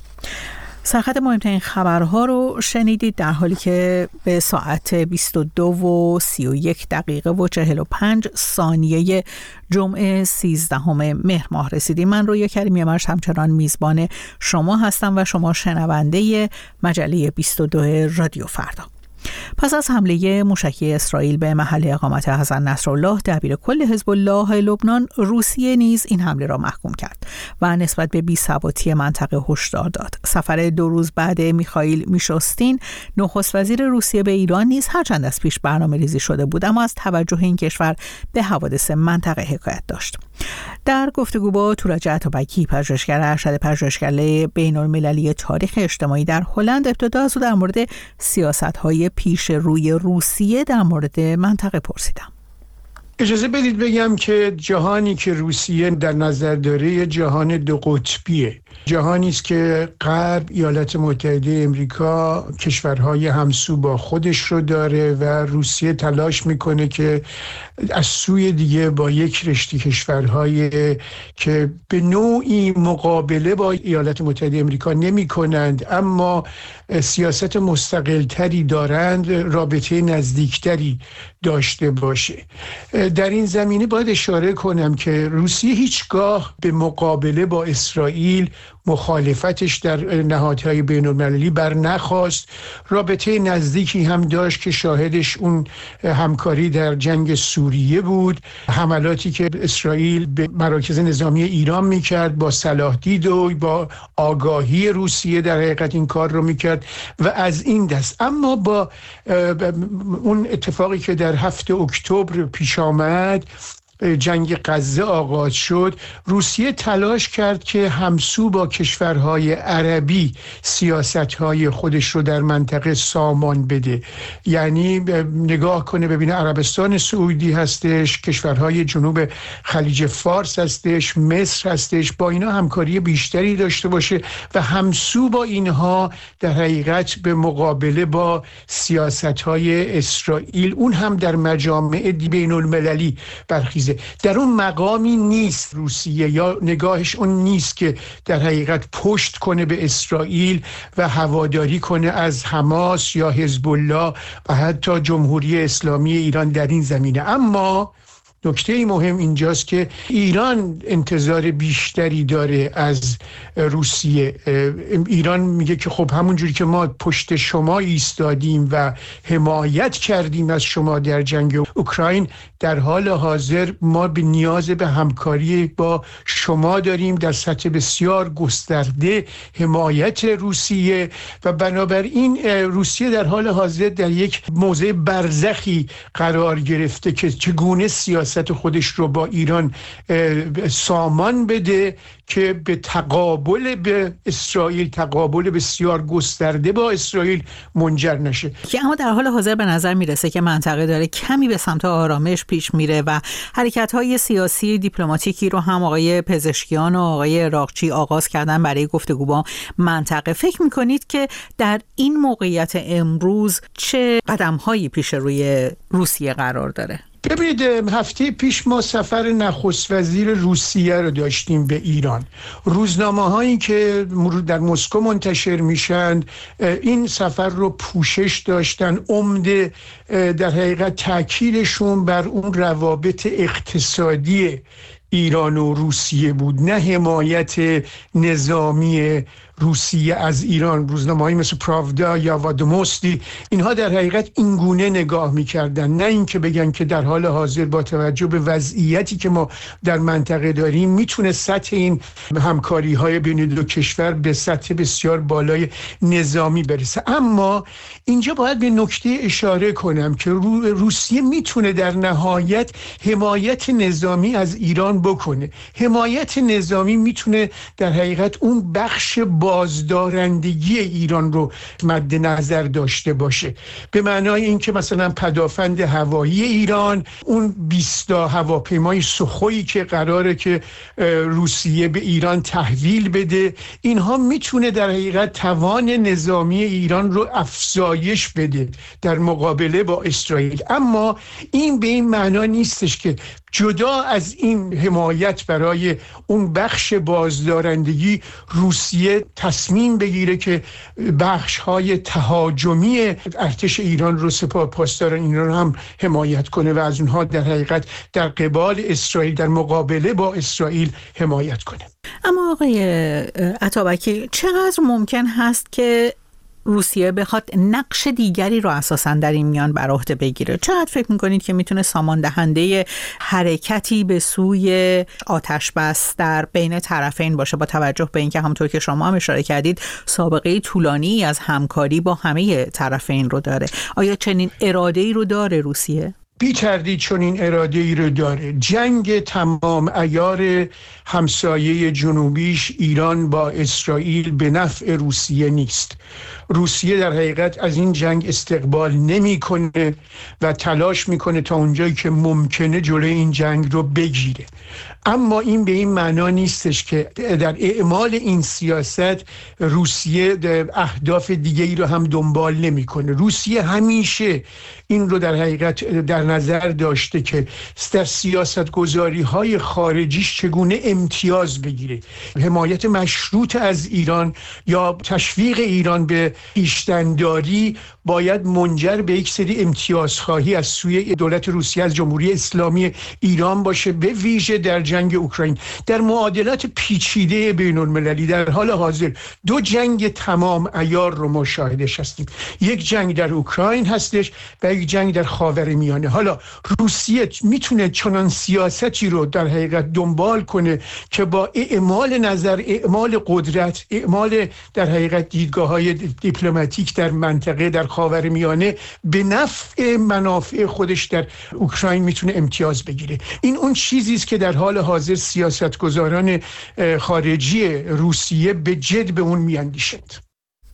سرخط مهمترین خبرها رو شنیدید در حالی که به ساعت بیست و دو و سی و یک دقیقه و چهل و پنج ثانیه جمعه سیزدهم مهر ماه رسیدیم. من رویا کریمی مرش همچنان میزبان شما هستم و شما شنونده مجله بیست و دو رادیو فردا. پس از حمله موشکی اسرائیل به محل اقامت حسن نصرالله دبیر کل حزب الله لبنان، روسیه نیز این حمله را محکوم کرد و نسبت به بی‌ثباتی منطقه هشدار داد. سفر دو روز بعد میخائیل میشوستین، نخست وزیر روسیه، به ایران نیز هرچند از پیش برنامه ریزی شده بود اما از توجه این کشور به حوادث منطقه حکایت داشت. در گفتگو با تورج عطابکی، پژوهشگر ارشد پژوهشکده بین‌المللی تاریخ اجتماعی در هلند، ابتدا از او در مورد سیاست‌های پیش روی روسیه در مورد منطقه پرسیدم. اجازه بدید بگم که جهانی که روسیه در نظر داره یه جهان دو قطبیه. جهانی است که غرب، ایالات متحده امریکا، کشورهای همسو با خودش رو داره و روسیه تلاش میکنه که از سوی دیگه با یک رشته کشورهای که به نوعی مقابله با ایالات متحده امریکا نمی کنند اما سیاست مستقلتری دارند، رابطه نزدیکتری داشته باشه. در این زمینه باید اشاره کنم که روسیه هیچگاه به مقابله با اسرائیل مخالفتش در نهادهای بین‌المللی بر نخواست. رابطه نزدیکی هم داشت که شاهدش اون همکاری در جنگ سوریه بود، حملاتی که اسرائیل به مراکز نظامی ایران میکرد با صلاح دید و با آگاهی روسیه در حقیقت این کار رو میکرد و از این دست. اما با اون اتفاقی که در هفته اکتبر پیش آمد، جنگ غزه آغاز شد، روسیه تلاش کرد که همسو با کشورهای عربی سیاستهای خودش رو در منطقه سامان بده. یعنی نگاه کنه ببینه عربستان سعودی هستش، کشورهای جنوب خلیج فارس هستش، مصر هستش، با اینا همکاری بیشتری داشته باشه و همسو با اینها در حقیقت به مقابله با سیاستهای اسرائیل، اون هم در مجامع بین المللی برخیزه. در اون مقامی نیست روسیه، یا نگاهش اون نیست که در حقیقت پشت کنه به اسرائیل و هواداری کنه از حماس یا حزب الله و حتی جمهوری اسلامی ایران در این زمینه. اما نکته مهم اینجاست که ایران انتظار بیشتری داره از روسیه. ایران میگه که خب همونجوری که ما پشت شما ایستادیم و حمایت کردیم از شما در جنگ اوکراین، در حال حاضر ما به نیاز به همکاری با شما داریم در سطح بسیار گسترده حمایت روسیه و بنابراین روسیه در حال حاضر در یک موضع برزخی قرار گرفته که چگونه سیاست خودش رو با ایران سامان بده که به تقابل به اسرائیل، تقابل بسیار گسترده با اسرائیل منجر نشه. که اما در حال حاضر به نظر میرسه که منطقه داره کمی به سمت آرامش پیش میره و حرکت‌های سیاسی دیپلماتیکی رو هم آقای پزشکیان و آقای عراقچی آغاز کردن برای گفتگو با منطقه. فکر میکنید که در این موقعیت امروز چه قدم‌هایی پیش روی روسیه قرار داره؟ ببینید، هفته پیش ما سفر نخست وزیر روسیه رو داشتیم به ایران. روزنامه هایی که در مسکو منتشر میشن این سفر رو پوشش داشتن. عمده در حقیقت تاکیدشون بر اون روابط اقتصادی ایران و روسیه بود، نه حمایت نظامی روسیه از ایران. روزنامه‌هایی مثل پراودا یا وادموستی اینها در حقیقت اینگونه نگاه می‌کردن، نه اینکه بگن که در حال حاضر با توجه به وضعیتی که ما در منطقه داریم میتونه سطح این همکاری‌های بین دو کشور به سطح بسیار بالای نظامی برسه. اما اینجا باید به نکته اشاره کنم که روسیه میتونه در نهایت حمایت نظامی از ایران بکنه. حمایت نظامی میتونه در حقیقت اون بخش بازدارندگی ایران رو مد نظر داشته باشه، به معنای اینکه مثلا پدافند هوایی ایران، اون بیست هواپیمای سخویی که قراره که روسیه به ایران تحویل بده، اینها میتونه در حقیقت توان نظامی ایران رو افزایش بده در مقابله با اسرائیل. اما این به این معنا نیستش که جدا از این حمایت برای اون بخش بازدارندگی روسیه تصمیم بگیره که بخش‌های تهاجمی ارتش ایران رو، سپاه پاسداران ایران رو هم حمایت کنه و از اونها در حقیقت در قبال اسرائیل، در مقابله با اسرائیل حمایت کنه. اما آقای عطابکی، چقدر ممکن هست که روسیه بخواد نقش دیگری رو اساساً در این میان بر عهده بگیره؟ چقدر فکر میکنید که میتونه سامان دهنده حرکتی به سوی آتش بس در بین طرفین باشه، با توجه به اینکه همونطور که شما هم اشاره کردید سابقه طولانی از همکاری با همه طرفین رو داره؟ آیا چنین اراده‌ای رو داره روسیه؟ بی تردید چون این اراده ای رو داره. جنگ تمام عیار همسایه جنوبیش ایران با اسرائیل به نفع روسیه نیست. روسیه در حقیقت از این جنگ استقبال نمی‌کنه و تلاش میکنه تا اونجایی که ممکنه جلوی این جنگ رو بگیره. اما این به این معنا نیستش که در اعمال این سیاست روسیه اهداف دیگه‌ای رو هم دنبال نمی‌کنه. روسیه همیشه این رو در حقیقت در نظر داشته که در سیاست‌گذاری‌های خارجیش چگونه امتیاز بگیره. حمایت مشروط از ایران یا تشویق ایران به پیشتنداری باید منجر به یک سری امتیازخواهی از سوی دولت روسیه از جمهوری اسلامی ایران باشه، به ویژه در جنگ اوکراین. در معادلات پیچیده بین المللی در حال حاضر دو جنگ تمام عیار رو ما شاهدش هستیم. یک جنگ در اوکراین هستش و یک جنگ در خاورمیانه. حالا روسیه میتونه چنان سیاستی رو در حقیقت دنبال کنه که با اعمال نظر، اعمال قدرت، اعمال در حقیقت دیدگاه‌های دیپلماتیک در منطقه در خاورمیانه به نفع منافع خودش در اوکراین میتونه امتیاز بگیره. این اون چیزی است که در حال حاضر سیاستگزاران خارجی روسیه به جد به اون میاندیشند.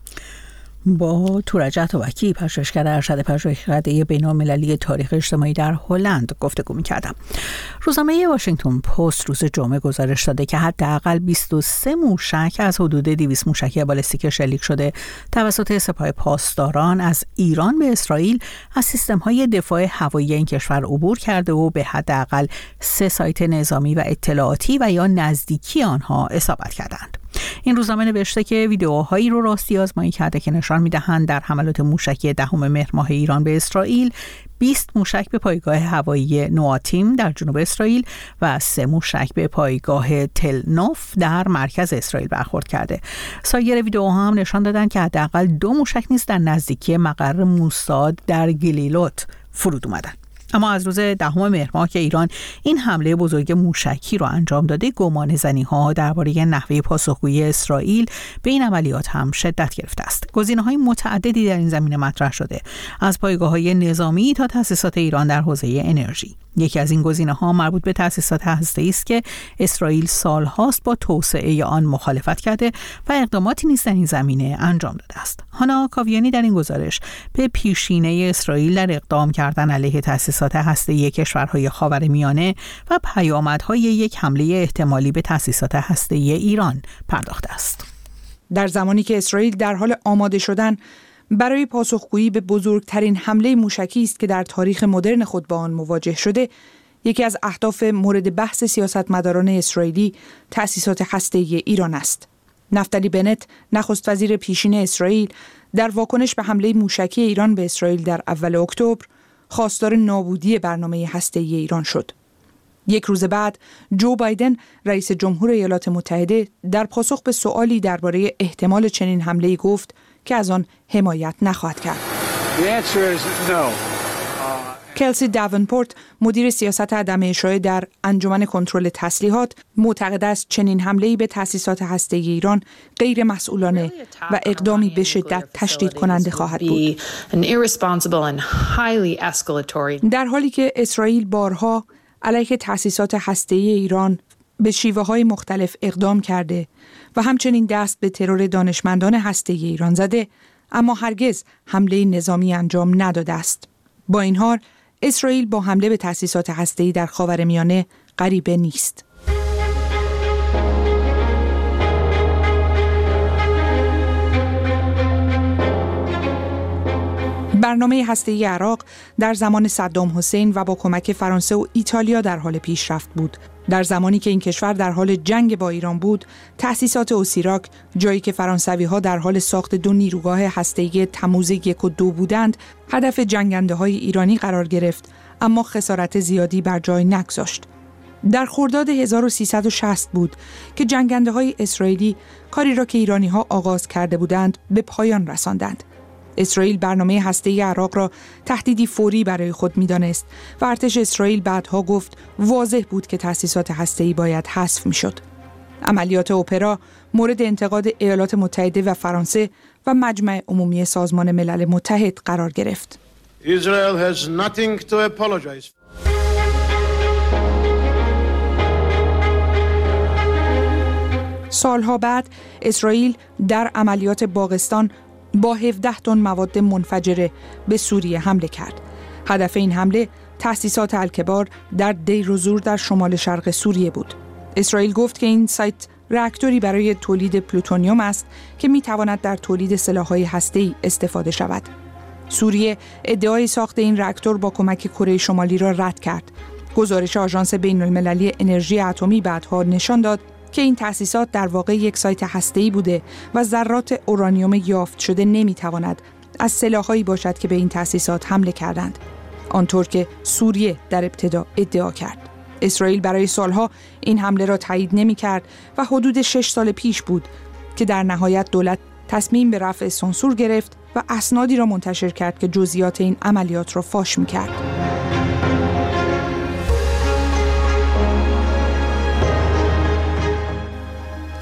با تورج عطابکی، پژوهشگر ارشد پژوهشکده بین‌المللی تاریخ اجتماعی در هلند گفتگو می‌کردم. روزنامه واشنگتن پست روز جمعه گزارش داده که حداقل بیست و سه موشک از حدود دویست موشک بالستیک شلیک شده توسط سپاه پاسداران از ایران به اسرائیل از سیستم‌های دفاع هوایی این کشور عبور کرده و به حداقل سه سایت نظامی و اطلاعاتی و یا نزدیکی آنها اصابت کردند. این روزنامه نوشته که ویدئوهایی رو راستی آزمایی کرده که نشان می‌دهند در حملات موشکی دهم مهر ماه ایران به اسرائیل بیست موشک به پایگاه هوایی نواتیم در جنوب اسرائیل و سه موشک به پایگاه تل نوف در مرکز اسرائیل برخورد کرده. سایر ویدئوها هم نشان دادند که حداقل دو موشک نیز در نزدیکی مقر موساد در گلیلوت فرود اومدند. اما از روز دهم مهر ماه که ایران این حمله بزرگ موشکی را انجام داده، گمان زنی‌ها درباره نحوه پاسخگویی اسرائیل به این عملیات هم شدت گرفته است. گزینه‌های متعددی در این زمینه مطرح شده، از پایگاه‌های نظامی تا تأسیسات ایران در حوزه انرژی. یکی از این گزینه‌ها مربوط به تأسیسات هسته‌ای است که اسرائیل سال‌هاست با توسعه آن مخالفت کرده و اقداماتی نیز در این زمینه انجام داده است. هانا کاویانی در این گزارش به پیشینه اسرائیل در اقدام کردن علیه تأسیسات هسته‌ای کشورهای خاورمیانه و پیامدهای یک حمله احتمالی به تأسیسات هسته‌ای ایران پرداخته است. در زمانی که اسرائیل در حال آماده شدن برای پاسخگویی به بزرگترین حمله موشکی است که در تاریخ مدرن خود با آن مواجه شده، یکی از اهداف مورد بحث سیاستمداران اسرائیلی تأسیسات هسته‌ای ایران است. نفتالی بنت، نخست وزیر پیشین اسرائیل، در واکنش به حمله موشکی ایران به اسرائیل در اول اکتبر خواستار نابودی برنامه هسته‌ای ایران شد. یک روز بعد جو بایدن، رئیس جمهور ایالات متحده، در پاسخ به سوالی درباره احتمال چنین حمله‌ای گفت که از آن حمایت نخواهد کرد. کلسی داونپورت، مدیر سیاست عدم اشاعه در انجمن کنترل تسلیحات، معتقد است چنین حمله‌ای به تأسیسات هسته‌ای ایران غیر مسئولانه و اقدامی به شدت تشدید کننده خواهد بود. در حالی که اسرائیل بارها علیه تأسیسات هسته‌ای ایران به شیوه‌های مختلف اقدام کرده و همچنین دست به ترور دانشمندان هسته‌ای ایران زده، اما هرگز حمله نظامی انجام نداده است. با این حال اسرائیل با حمله به تأسیسات هسته‌ای در خاورمیانه غریبه نیست. برنامه هسته‌ای عراق در زمان صدام حسین و با کمک فرانسه و ایتالیا در حال پیشرفت بود. در زمانی که این کشور در حال جنگ با ایران بود، تأسیسات اوسیراک، جایی که فرانسوی‌ها در حال ساخت دو نیروگاه هسته‌ای تموز یک و دو بودند، هدف جنگنده‌های ایرانی قرار گرفت، اما خسارت زیادی بر جای نگذاشت. در خرداد هزار و سیصد و شصت بود که جنگنده‌های اسرائیلی کاری را که ایرانی‌ها آغاز کرده بودند به پایان رساندند. اسرائیل برنامه هسته‌ای عراق را تهدیدی فوری برای خود می‌دانست و ارتش اسرائیل بعدها گفت واضح بود که تأسیسات هسته‌ای باید حذف می‌شد. عملیات اپرا مورد انتقاد ایالات متحده و فرانسه و مجمع عمومی سازمان ملل متحد قرار گرفت. Israel has nothing to apologize. سالها بعد اسرائیل در عملیات باغستان با هفده تن مواد منفجره به سوریه حمله کرد. هدف این حمله تأسیسات الکبار در دیر و زور در شمال شرق سوریه بود. اسرائیل گفت که این سایت راکتوری برای تولید پلوتونیوم است که میتواند در تولید سلاح‌های هسته‌ای استفاده شود. سوریه ادعای ساخت این راکتور با کمک کره شمالی را رد کرد. گزارش آژانس بین‌المللی انرژی اتمی بعدها نشان داد که این تأسیسات در واقع یک سایت هسته‌ای بوده و ذرات اورانیوم یافت شده نمیتواند از سلاح‌هایی باشد که به این تأسیسات حمله کردند، آنطور که سوریه در ابتدا ادعا کرد. اسرائیل برای سالها این حمله را تایید نمی‌کرد و حدود شش سال پیش بود که در نهایت دولت تصمیم به رفع سانسور گرفت و اسنادی را منتشر کرد که جزئیات این عملیات را فاش می‌کرد.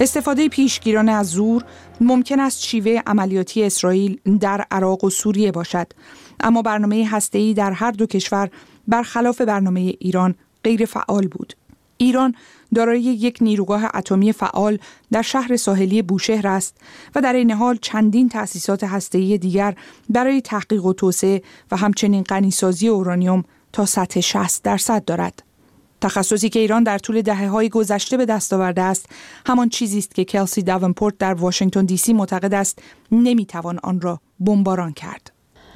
استفاده پیشگیرانه از زور ممکن است شیوه عملیاتی اسرائیل در عراق و سوریه باشد، اما برنامه هسته‌ای در هر دو کشور برخلاف برنامه ایران غیر فعال بود. ایران دارای یک نیروگاه اتمی فعال در شهر ساحلی بوشهر است و در این حال چندین تأسیسات هسته‌ای دیگر برای تحقیق و توسعه و همچنین غنیسازی اورانیوم تا سطح شصت درصد دارد. تخصصی که ایران در طول دهه‌های گذشته به دست آورده است، همان چیزی است که کلسی داونپورت در واشنگتن دی سی معتقد است نمیتوان آن را بمباران کرد.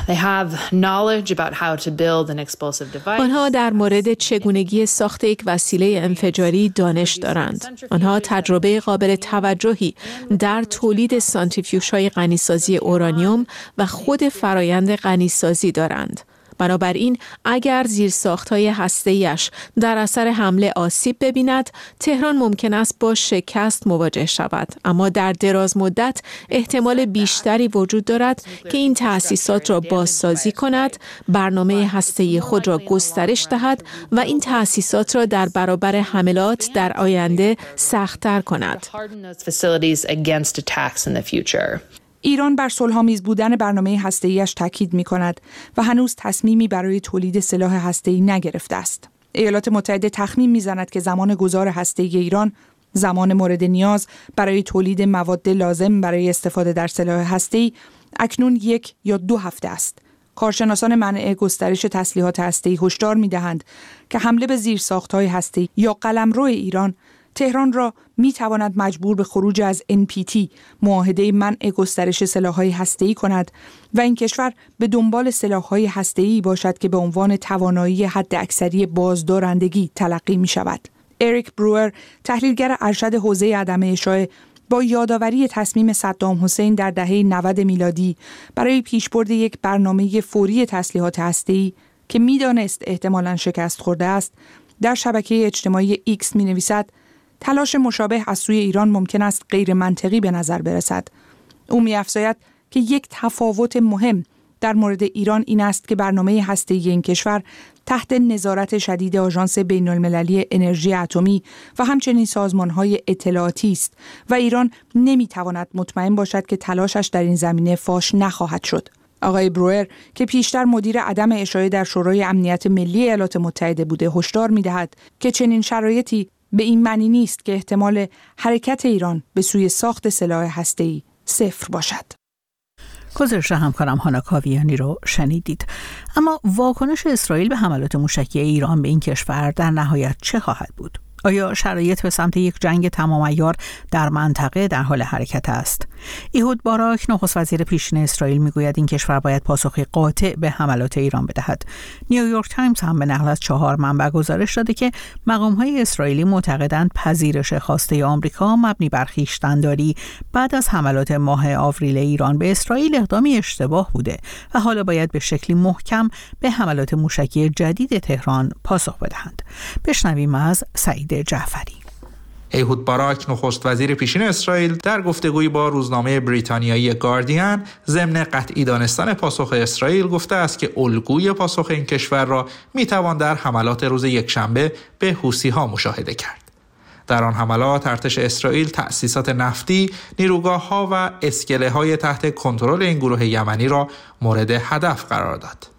آنها در مورد چگونگی ساخت یک وسیله انفجاری دانش دارند. آنها تجربه قابل توجهی در تولید سانتریفیوژهای غنیسازی اورانیوم و خود فرایند غنیسازی دارند. بنابراین اگر زیرساخت‌های هسته‌ایش در اثر حمله آسیب ببیند، تهران ممکن است با شکست مواجه شود، اما در دراز مدت احتمال بیشتری وجود دارد که این تأسیسات را بازسازی کند، برنامه هسته‌ای خود را گسترش دهد و این تأسیسات را در برابر حملات در آینده سخت‌تر کند. ایران بر صلح‌آمیز بودن برنامه هسته‌ایش تاکید می‌کند و هنوز تصمیمی برای تولید سلاح هسته‌ای نگرفته است. ایالات متحده تخمین می‌زند که زمان گذار هسته‌ای ایران، زمان مورد نیاز برای تولید مواد لازم برای استفاده در سلاح هسته‌ای، اکنون یک یا دو هفته است. کارشناسان منع گسترش تسلیحات هسته‌ای هشدار می‌دهند که حمله به زیرساخت‌های هسته‌ای یا قلمرو ایران تهران را می تواند مجبور به خروج از ان پی تی، معاهده منع گسترش سلاح‌های هسته‌ای کند و این کشور به دنبال سلاح‌های هسته‌ای باشد که به عنوان توانایی حداکثری بازدارندگی تلقی می شود. اریک بروئر، تحلیلگر ارشد حوزه عدم اشاعه، با یادآوری تصمیم صدام حسین در دهه نود میلادی برای پیشبرد یک برنامه فوری تسلیحات هسته‌ای که می‌دانست احتمالاً شکست خورده است، در شبکه اجتماعی ایکس می‌نویسد: تلاش مشابه از سوی ایران ممکن است غیر منطقی به نظر برسد. او می‌افزاید که یک تفاوت مهم در مورد ایران این است که برنامه هسته‌ای این کشور تحت نظارت شدید آژانس بین‌المللی انرژی اتمی و همچنین سازمان‌های اطلاعاتی است و ایران نمی‌تواند مطمئن باشد که تلاشش در این زمینه فاش نخواهد شد. آقای بروئر که پیشتر مدیر عدم اشاعه در شورای امنیت ملی ایالات متحده بوده، هشدار می‌دهد که چنین شرایطی به این معنی نیست که احتمال حرکت ایران به سوی ساخت سلاح هسته‌ای صفر باشد. گزارش همکارم هانا کاویانی رو شنیدید. اما واکنش اسرائیل به حملات موشکی ایران به این کشور در نهایت چه خواهد بود؟ آیا شرایط به سمت یک جنگ تمام عیار در منطقه در حال حرکت است؟ ایهود باراک، نخست وزیر پیشین اسرائیل، میگوید این کشور باید پاسخی قاطع به حملات ایران بدهد. نیویورک تایمز هم به نقل از چهار منبع گزارش داده که مقام‌های اسرائیلی معتقدند پذیرش خواسته آمریکا مبنی بر خویشتن‌داری بعد از حملات ماه آوریل ایران به اسرائیل اقدامی اشتباه بوده و حالا باید به شکلی محکم به حملات موشکی جدید تهران پاسخ بدهند. بشنویم از سعید جعفری. ایهود باراک، نخست وزیر پیشین اسرائیل، در گفتگویی با روزنامه بریتانیایی گاردین ضمن قطعی دانستن پاسخ اسرائیل گفته است که الگوی پاسخ این کشور را میتوان در حملات روز یکشنبه به حوثی‌ها مشاهده کرد. در آن حملات ارتش اسرائیل تأسیسات نفتی، نیروگاه‌ها و اسکله‌های تحت کنترل این گروه یمنی را مورد هدف قرار داد.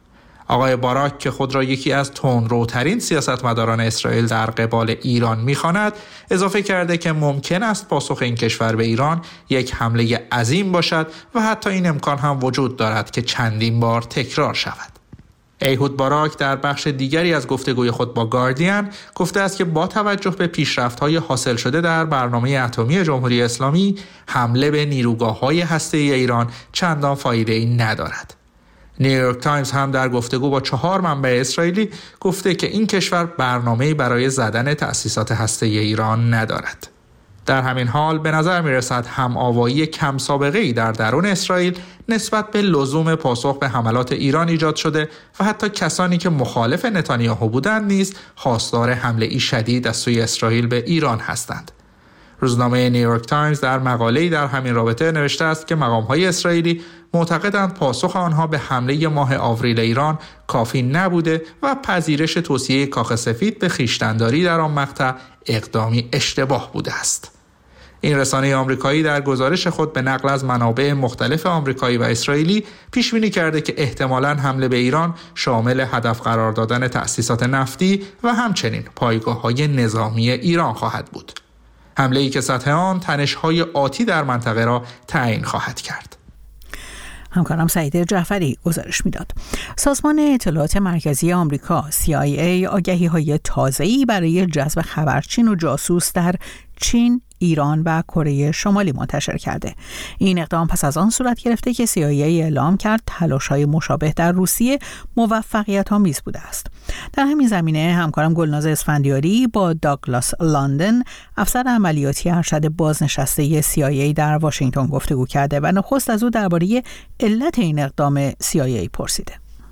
آقای باراک که خود را یکی از تندروترین سیاستمداران اسرائیل در قبال ایران می‌خواند، اضافه کرده که ممکن است پاسخ این کشور به ایران یک حمله عظیم باشد و حتی این امکان هم وجود دارد که چندین بار تکرار شود. ایهود باراک در بخش دیگری از گفتگوی خود با گاردین گفته است که با توجه به پیشرفت‌های حاصل شده در برنامه اتمی جمهوری اسلامی، حمله به نیروگاه‌های هسته‌ای ایران چندان فایده‌ای ندارد. نیویورک تایمز هم در گفتگو با چهار منبع اسرائیلی گفته که این کشور برنامه‌ای برای زدن تأسیسات هسته‌ای ایران ندارد. در همین حال به نظر می‌رسد هم‌آوایی کم سابقه‌ای در درون اسرائیل نسبت به لزوم پاسخ به حملات ایران ایجاد شده و حتی کسانی که مخالف نتانیاهو بودند نیز خواستار حمله‌ای شدید از سوی اسرائیل به ایران هستند. روزنامه نیویورک تایمز در مقاله‌ای در همین رابطه نوشته است که مقام‌های اسرائیلی معتقدند پاسخ آنها به حمله ماه آوریل ایران کافی نبوده و پذیرش توصیه کاخ سفید به خویشتن‌داری در آن مقطع اقدامی اشتباه بوده است. این رسانه آمریکایی در گزارش خود به نقل از منابع مختلف آمریکایی و اسرائیلی پیش بینی کرده که احتمالاً حمله به ایران شامل هدف قرار دادن تأسیسات نفتی و همچنین پایگاه‌های نظامی ایران خواهد بود. حمله‌ای که سطح آن تنش‌های آتی در منطقه را تعیین خواهد کرد. همکارم سعید جعفری گزارش میداد. سازمان اطلاعات مرکزی آمریکا سی آی ای آگهی‌های تازه‌ای برای جذب خبرچین و جاسوس در چین، ایران و کره شمالی منتشر کرده. این اقدام پس از آن صورت گرفته که سی آی ای اعلام کرد تلاش‌های مشابه در روسیه موفقیت‌آمیز بوده است. در همین زمینه همکارم گلناز اسفندیاری با داگلاس لاندن، افسر عملیاتی ارشد بازنشسته سی آی ای در واشنگتن گفتگو کرده و نخست از او درباره علت این اقدام سی آی ای پرسیده.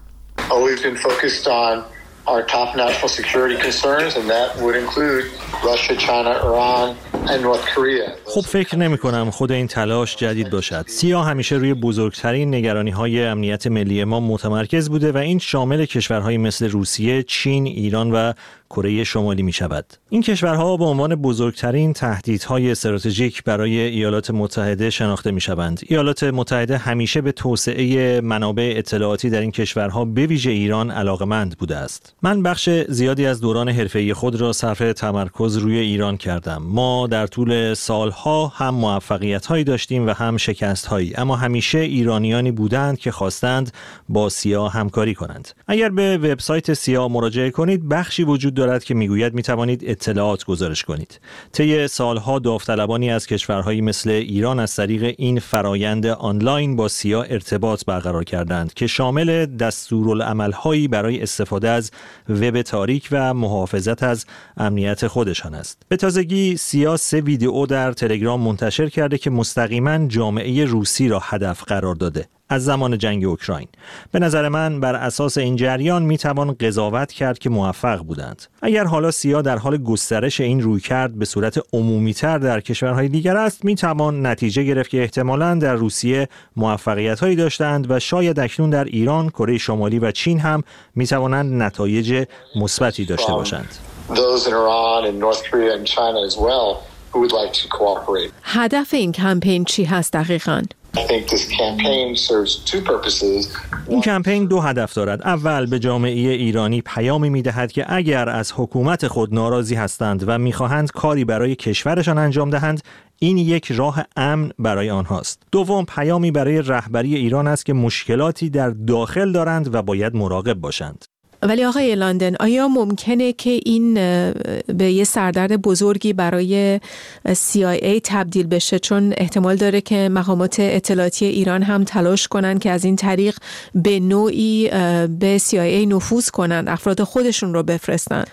our top national security concerns and that would include Russia, China, Iran and North Korea. خب فکر نمی کنم خود این تلاش جدید باشد. سیا همیشه روی بزرگترین نگرانی‌های امنیت ملی ما متمرکز بوده و این شامل کشورهایی مثل روسیه، چین، ایران و کره شمالی می شود. این کشورها به عنوان بزرگترین تهدیدهای استراتژیک برای ایالات متحده شناخته می شوند. ایالات متحده همیشه به توسعه منابع اطلاعاتی در این کشورها به ویژه ایران علاقمند بوده است. من بخش زیادی از دوران حرفه‌ای خود را صرف تمرکز روی ایران کردم. ما در طول سالها هم موفقیت‌هایی داشتیم و هم شکست‌هایی، اما همیشه ایرانیانی بودند که خواستند با سیا همکاری کنند. اگر به وبسایت سیا مراجعه کنید، بخشی وجود دارد که میگوید میتوانید اطلاعات گزارش کنید. طی سالها داوطلبانی از کشورهایی مثل ایران از طریق این فرایند آنلاین با سیا ارتباط برقرار کردند که شامل دستورالعمل‌هایی برای استفاده از وب تاریک و محافظت از امنیت خودشان است. به تازگی سیا سه ویدئو در تلگرام منتشر کرده که مستقیما جامعه روسی را هدف قرار داده از زمان جنگ اوکراین. به نظر من بر اساس این جریان میتوان قضاوت کرد که موفق بودند. اگر حالا سیا در حال گسترش این رویکرد به صورت عمومی‌تر در کشورهای دیگر است، میتوان نتیجه گرفت که احتمالاً در روسیه موفقیت‌هایی داشتند و شاید اکنون در ایران، کره شمالی و چین هم میتوانند نتایج مثبتی داشته باشند. هدف این کمپین چی هست دقیقاً؟ این کمپین دو هدف دارد. اول، به جامعه ایرانی پیامی می‌دهد که اگر از حکومت خود ناراضی هستند و می‌خواهند کاری برای کشورشان انجام دهند، این یک راه امن برای آنهاست. دوم، پیامی برای رهبری ایران است که مشکلاتی در داخل دارند و باید مراقب باشند. ولی آقای لندن، آیا ممکنه که این به یه سردرد بزرگی برای سی آی ای تبدیل بشه، چون احتمال داره که مقامات اطلاعاتی ایران هم تلاش کنن که از این طریق به نوعی به سی آی ای نفوذ کنن، افراد خودشون رو بفرستن؟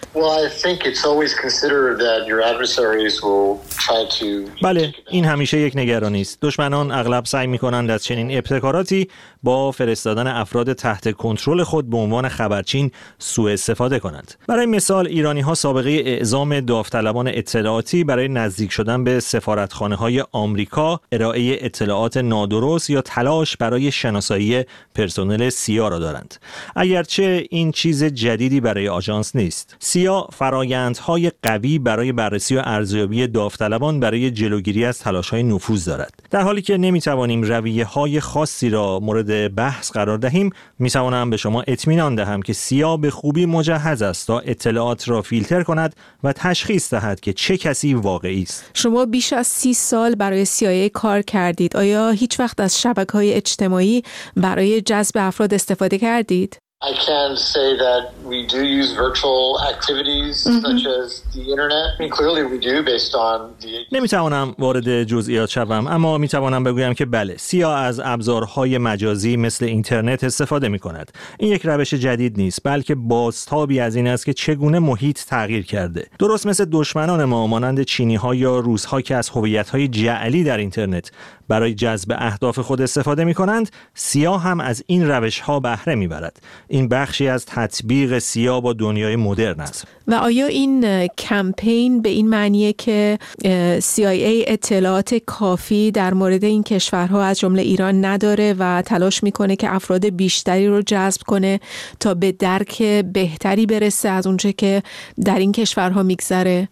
بله، این همیشه یک نگرانی است. دشمنان اغلب سعی می‌کنند از چنین ابتکاراتی با فرستادن افراد تحت کنترل خود به عنوان خبرچین سوء استفاده کنند. برای مثال، ایرانی‌ها سابقه اعزام داوطلبان اطلاعاتی برای نزدیک شدن به سفارتخانه‌های آمریکا، ارائه اطلاعات نادرست یا تلاش برای شناسایی پرسنل سیا را دارند. اگرچه این چیز جدیدی برای آژانس نیست. سیا فرآیندهای قوی برای بررسی و ارزیابی داوطلبان برای جلوگیری از تلاش‌های نفوذ دارد. در حالی که نمی‌توانیم رویه‌های خاصی را مورد بحث قرار دهیم، می‌توانم به شما اطمینان دهم که سیا به خوبی مجهز است تا اطلاعات را فیلتر کند و تشخیص دهد که چه کسی واقعی است. شما بیش از سی سال برای سی آی ای کار کردید. آیا هیچ وقت از شبکه‌های اجتماعی برای جذب افراد استفاده کردید؟ I can say that we do use virtual activities mm-hmm. such as the internet. I mean, clearly we do based on the... نمیتوانم وارد جزئیات شوم، اما میتوانم بگویم که بله، سیا از ابزارهای مجازی مثل اینترنت استفاده میکند. این یک روش جدید نیست، بلکه بازتابی از این است که چگونه محیط تغییر کرده. درست مثل دشمنان ما مانند چینی‌ها یا روس‌ها که از هویت‌های جعلی در اینترنت برای جذب اهداف خود استفاده میکنند، سیا هم از این روش‌ها بهره میبرد. این بخشی از تطبیق سیا با دنیای مدرن است. و آیا این کمپین به این معنیه که سی آی ای اطلاعات کافی در مورد این کشورها از جمله ایران نداره و تلاش میکنه که افراد بیشتری رو جذب کنه تا به درک بهتری برسه از اونچه که در این کشورها میگذره؟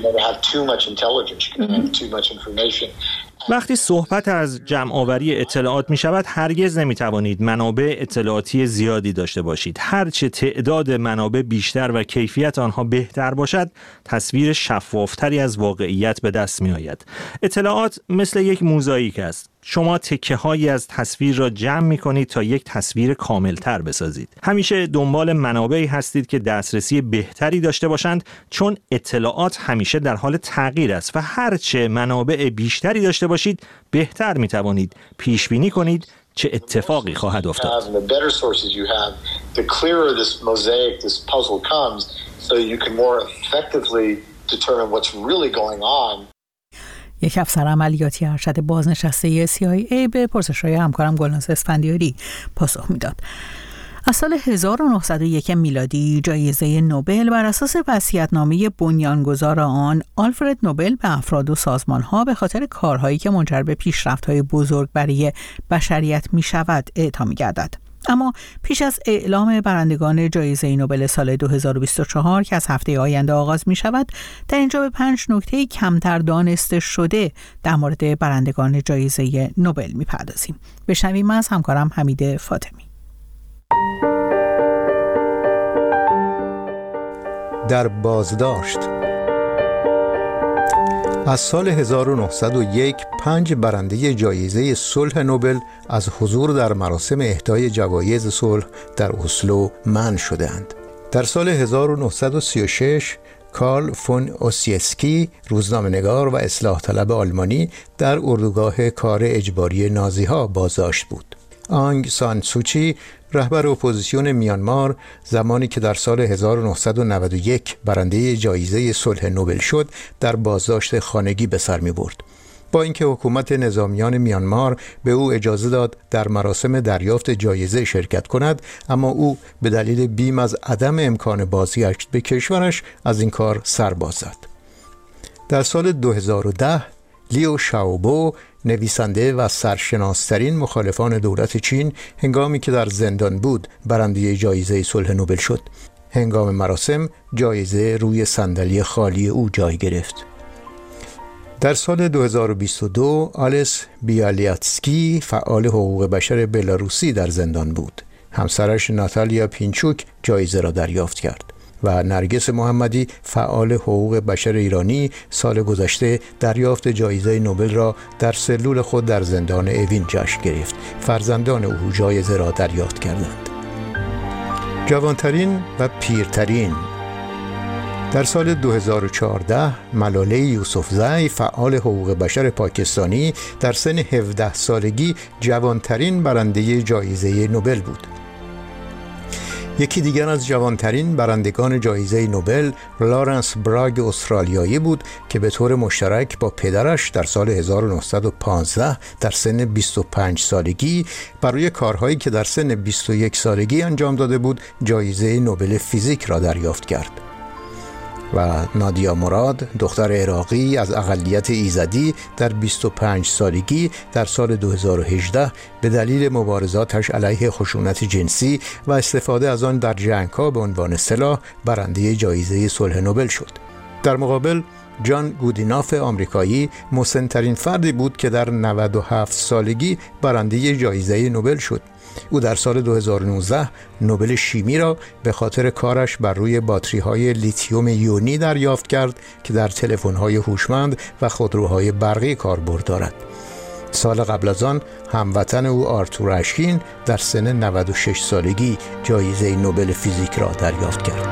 وقتی صحبت از جمع‌آوری اطلاعات می شود هرگز نمی توانید منابع اطلاعاتی زیادی داشته باشید. هرچه تعداد منابع بیشتر و کیفیت آنها بهتر باشد، تصویر شفافتری از واقعیت به دست می آید. اطلاعات مثل یک موزاییک است. شما تکه هایی از تصویر را جمع می کنید تا یک تصویر کامل تر بسازید. همیشه دنبال منابعی هستید که دسترسی بهتری داشته باشند، چون اطلاعات همیشه در حال تغییر است و هرچه منابع بیشتری داشته باشید بهتر می توانید پیش بینی کنید چه اتفاقی خواهد افتاد. یک افسر عملیاتی ارشد بازنشسته سی آی ای به پرسش‌های همکارم گلناز اسفندیاری پاسخ میداد. از سال هزار و نهصد و یک میلادی جایزه نوبل بر اساس وصیت‌نامه بنیانگذار آن آلفرد نوبل به افراد و سازمان‌ها به خاطر کارهایی که منجر به پیشرفت‌های بزرگ برای بشریت می‌شود اعطا می‌گردد. اما پیش از اعلام برندگان جایزه نوبل سال دو هزار و بیست و چهار که از هفته آینده آغاز می شود، در اینجا به پنج نکته کمتر دانسته شده در مورد برندگان جایزه نوبل می پردازیم. بشنویم از همکارم حمید فاطمی. در بازداشت از سال هزار و نهصد و یک پنج برنده جایزه صلح نوبل از حضور در مراسم اهدای جوایز صلح در اسلو منع شدند. در سال هزار و نهصد و سی و شش کارل فون اوسیسکی، روزنامه‌نگار و اصلاح طلب آلمانی، در اردوگاه کار اجباری نازی‌ها بازداشت بود. آنگ سان سوچی، رهبر اپوزیسیون میانمار، زمانی که در سال هزار و نهصد و نود و یک برنده جایزه صلح نوبل شد، در بازداشت خانگی به سر می برد. با اینکه حکومت نظامیان میانمار به او اجازه داد در مراسم دریافت جایزه شرکت کند، اما او به دلیل بیم از عدم امکان بازگشت به کشورش از این کار سر باز زد. در سال دو هزار و ده لیو شاوبو، نویسنده و سرشناسترین مخالفان دولت چین، هنگامی که در زندان بود برنده جایزه صلح نوبل شد. هنگام مراسم جایزه روی صندلی خالی او جای گرفت. در سال دو هزار و بیست و دو آلس بیالیاتسکی، فعال حقوق بشر بلاروسی، در زندان بود. همسرش ناتالیا پینچوک جایزه را دریافت کرد و نرگس محمدی، فعال حقوق بشر ایرانی، سال گذشته دریافت جایزه نوبل را در سلول خود در زندان اوین جشن گرفت. فرزندان او جایزه را دریافت کردند. جوانترین و پیرترین. در سال دو هزار و چهارده ملاله یوسفزئی، فعال حقوق بشر پاکستانی، در سن هفده سالگی جوانترین برنده جایزه نوبل بود. یکی دیگر از جوانترین برندگان جایزه نوبل لارنس براگ استرالیایی بود که به طور مشترک با پدرش در سال هزار و نهصد و پانزده در سن بیست و پنج سالگی برای کارهایی که در سن بیست و یک سالگی انجام داده بود جایزه نوبل فیزیک را دریافت کرد. و نادیا مراد، دختر عراقی از اقلیت ایزدی، در بیست و پنج سالگی در سال دو هزار و هجده به دلیل مبارزاتش علیه خشونت جنسی و استفاده از آن در جنگ‌ها به عنوان سلاح برنده جایزه صلح نوبل شد. در مقابل جان گودیناف آمریکایی مسن‌ترین فردی بود که در نود و هفت سالگی برنده جایزه نوبل شد. او در سال دو هزار و نوزده نوبل شیمی را به خاطر کارش بر روی باتری‌های لیتیوم یونی دریافت کرد که در تلفن‌های هوشمند و خودروهای برقی کاربرد دارد. سال قبل از آن هموطن او آرتور اشکین در سن نود و شش سالگی جایزه نوبل فیزیک را دریافت کرد.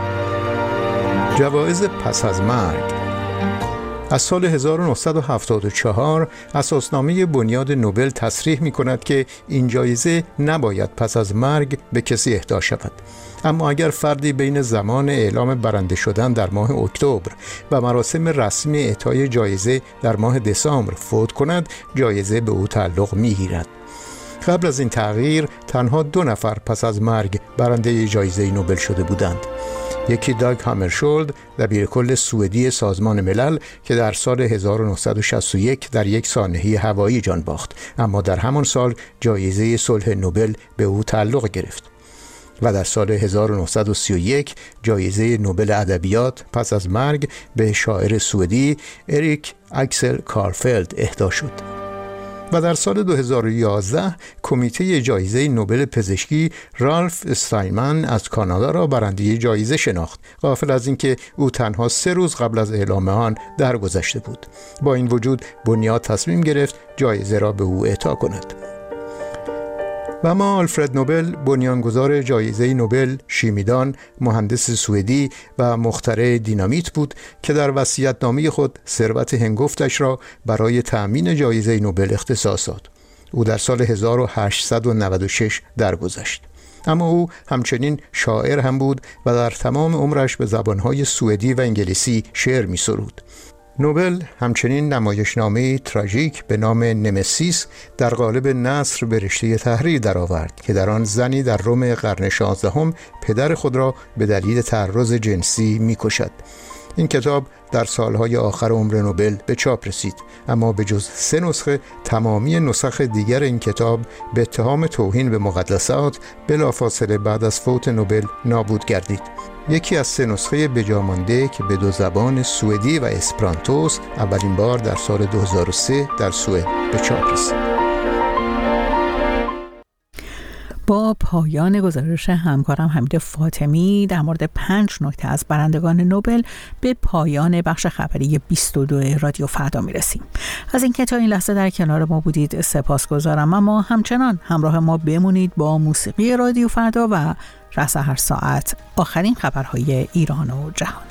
جوایز پس از مرگ. از سال هزار و نهصد و هفتاد و چهار اساسنامه بنیاد نوبل تصریح می کند که این جایزه نباید پس از مرگ به کسی اهدا شود. اما اگر فردی بین زمان اعلام برنده شدن در ماه اکتبر و مراسم رسمی اعطای جایزه در ماه دسامبر فوت کند، جایزه به او تعلق می گیرد. قبل از این تغییر تنها دو نفر پس از مرگ برنده جایزه نوبل شده بودند. یکی داگ هامرشولد، دبیرکل سوئدی سازمان ملل که در سال هزار و نهصد و شصت و یک در یک سانحه هوایی جان باخت، اما در همان سال جایزه صلح نوبل به او تعلق گرفت. و در سال هزار و نهصد و سی و یک جایزه نوبل ادبیات پس از مرگ به شاعر سوئدی اریک اکسل کارلفلد اهدا شد. و در سال دو هزار و یازده کمیته جایزه نوبل پزشکی رالف استاینمن از کانادا را برنده جایزه شناخت، غافل از اینکه او تنها سه روز قبل از اعلام آن درگذشته بود. با این وجود بنیاد تصمیم گرفت جایزه را به او اعطا کند. و اما آلفرد نوبل، بنیانگذار جایزه نوبل، شیمیدان، مهندس سوئدی و مخترع دینامیت بود که در وصیت‌نامه خود ثروت هنگفتش را برای تأمین جایزه نوبل اختصاص داد. او در سال هزار و هشتصد و نود و شش درگذشت. اما او همچنین شاعر هم بود و در تمام عمرش به زبانهای سوئدی و انگلیسی شعر می سرود. نوبل همچنین نمایشنامه تراژیک به نام نمسیس در قالب نثر به رشته تحریر درآورد که در آن زنی در روم قرن شانزدهم پدر خود را به دلیل تعرض جنسی می‌کشد. این کتاب در سالهای آخر عمر نوبل به چاپ رسید، اما به جز سه نسخه تمامی نسخ دیگر این کتاب به اتهام توهین به مقدسات بلافاصله بعد از فوت نوبل نابود گردید. یکی از سه نسخه بجامانده که به دو زبان سوئدی و اسپرانتوس اولین بار در سال دو هزار و سه در سوئد به چاپ رسید. با پایان گزارش همکارم حمید فاطمی در مورد پنج نکته از برندگان نوبل به پایان بخش خبری بیست و دو رادیو فردا میرسیم. از اینکه تا این لحظه در کنار ما بودید سپاسگزارم، اما همچنان همراه ما بمونید با موسیقی رادیو فردا و رأس هر ساعت آخرین خبرهای ایران و جهان.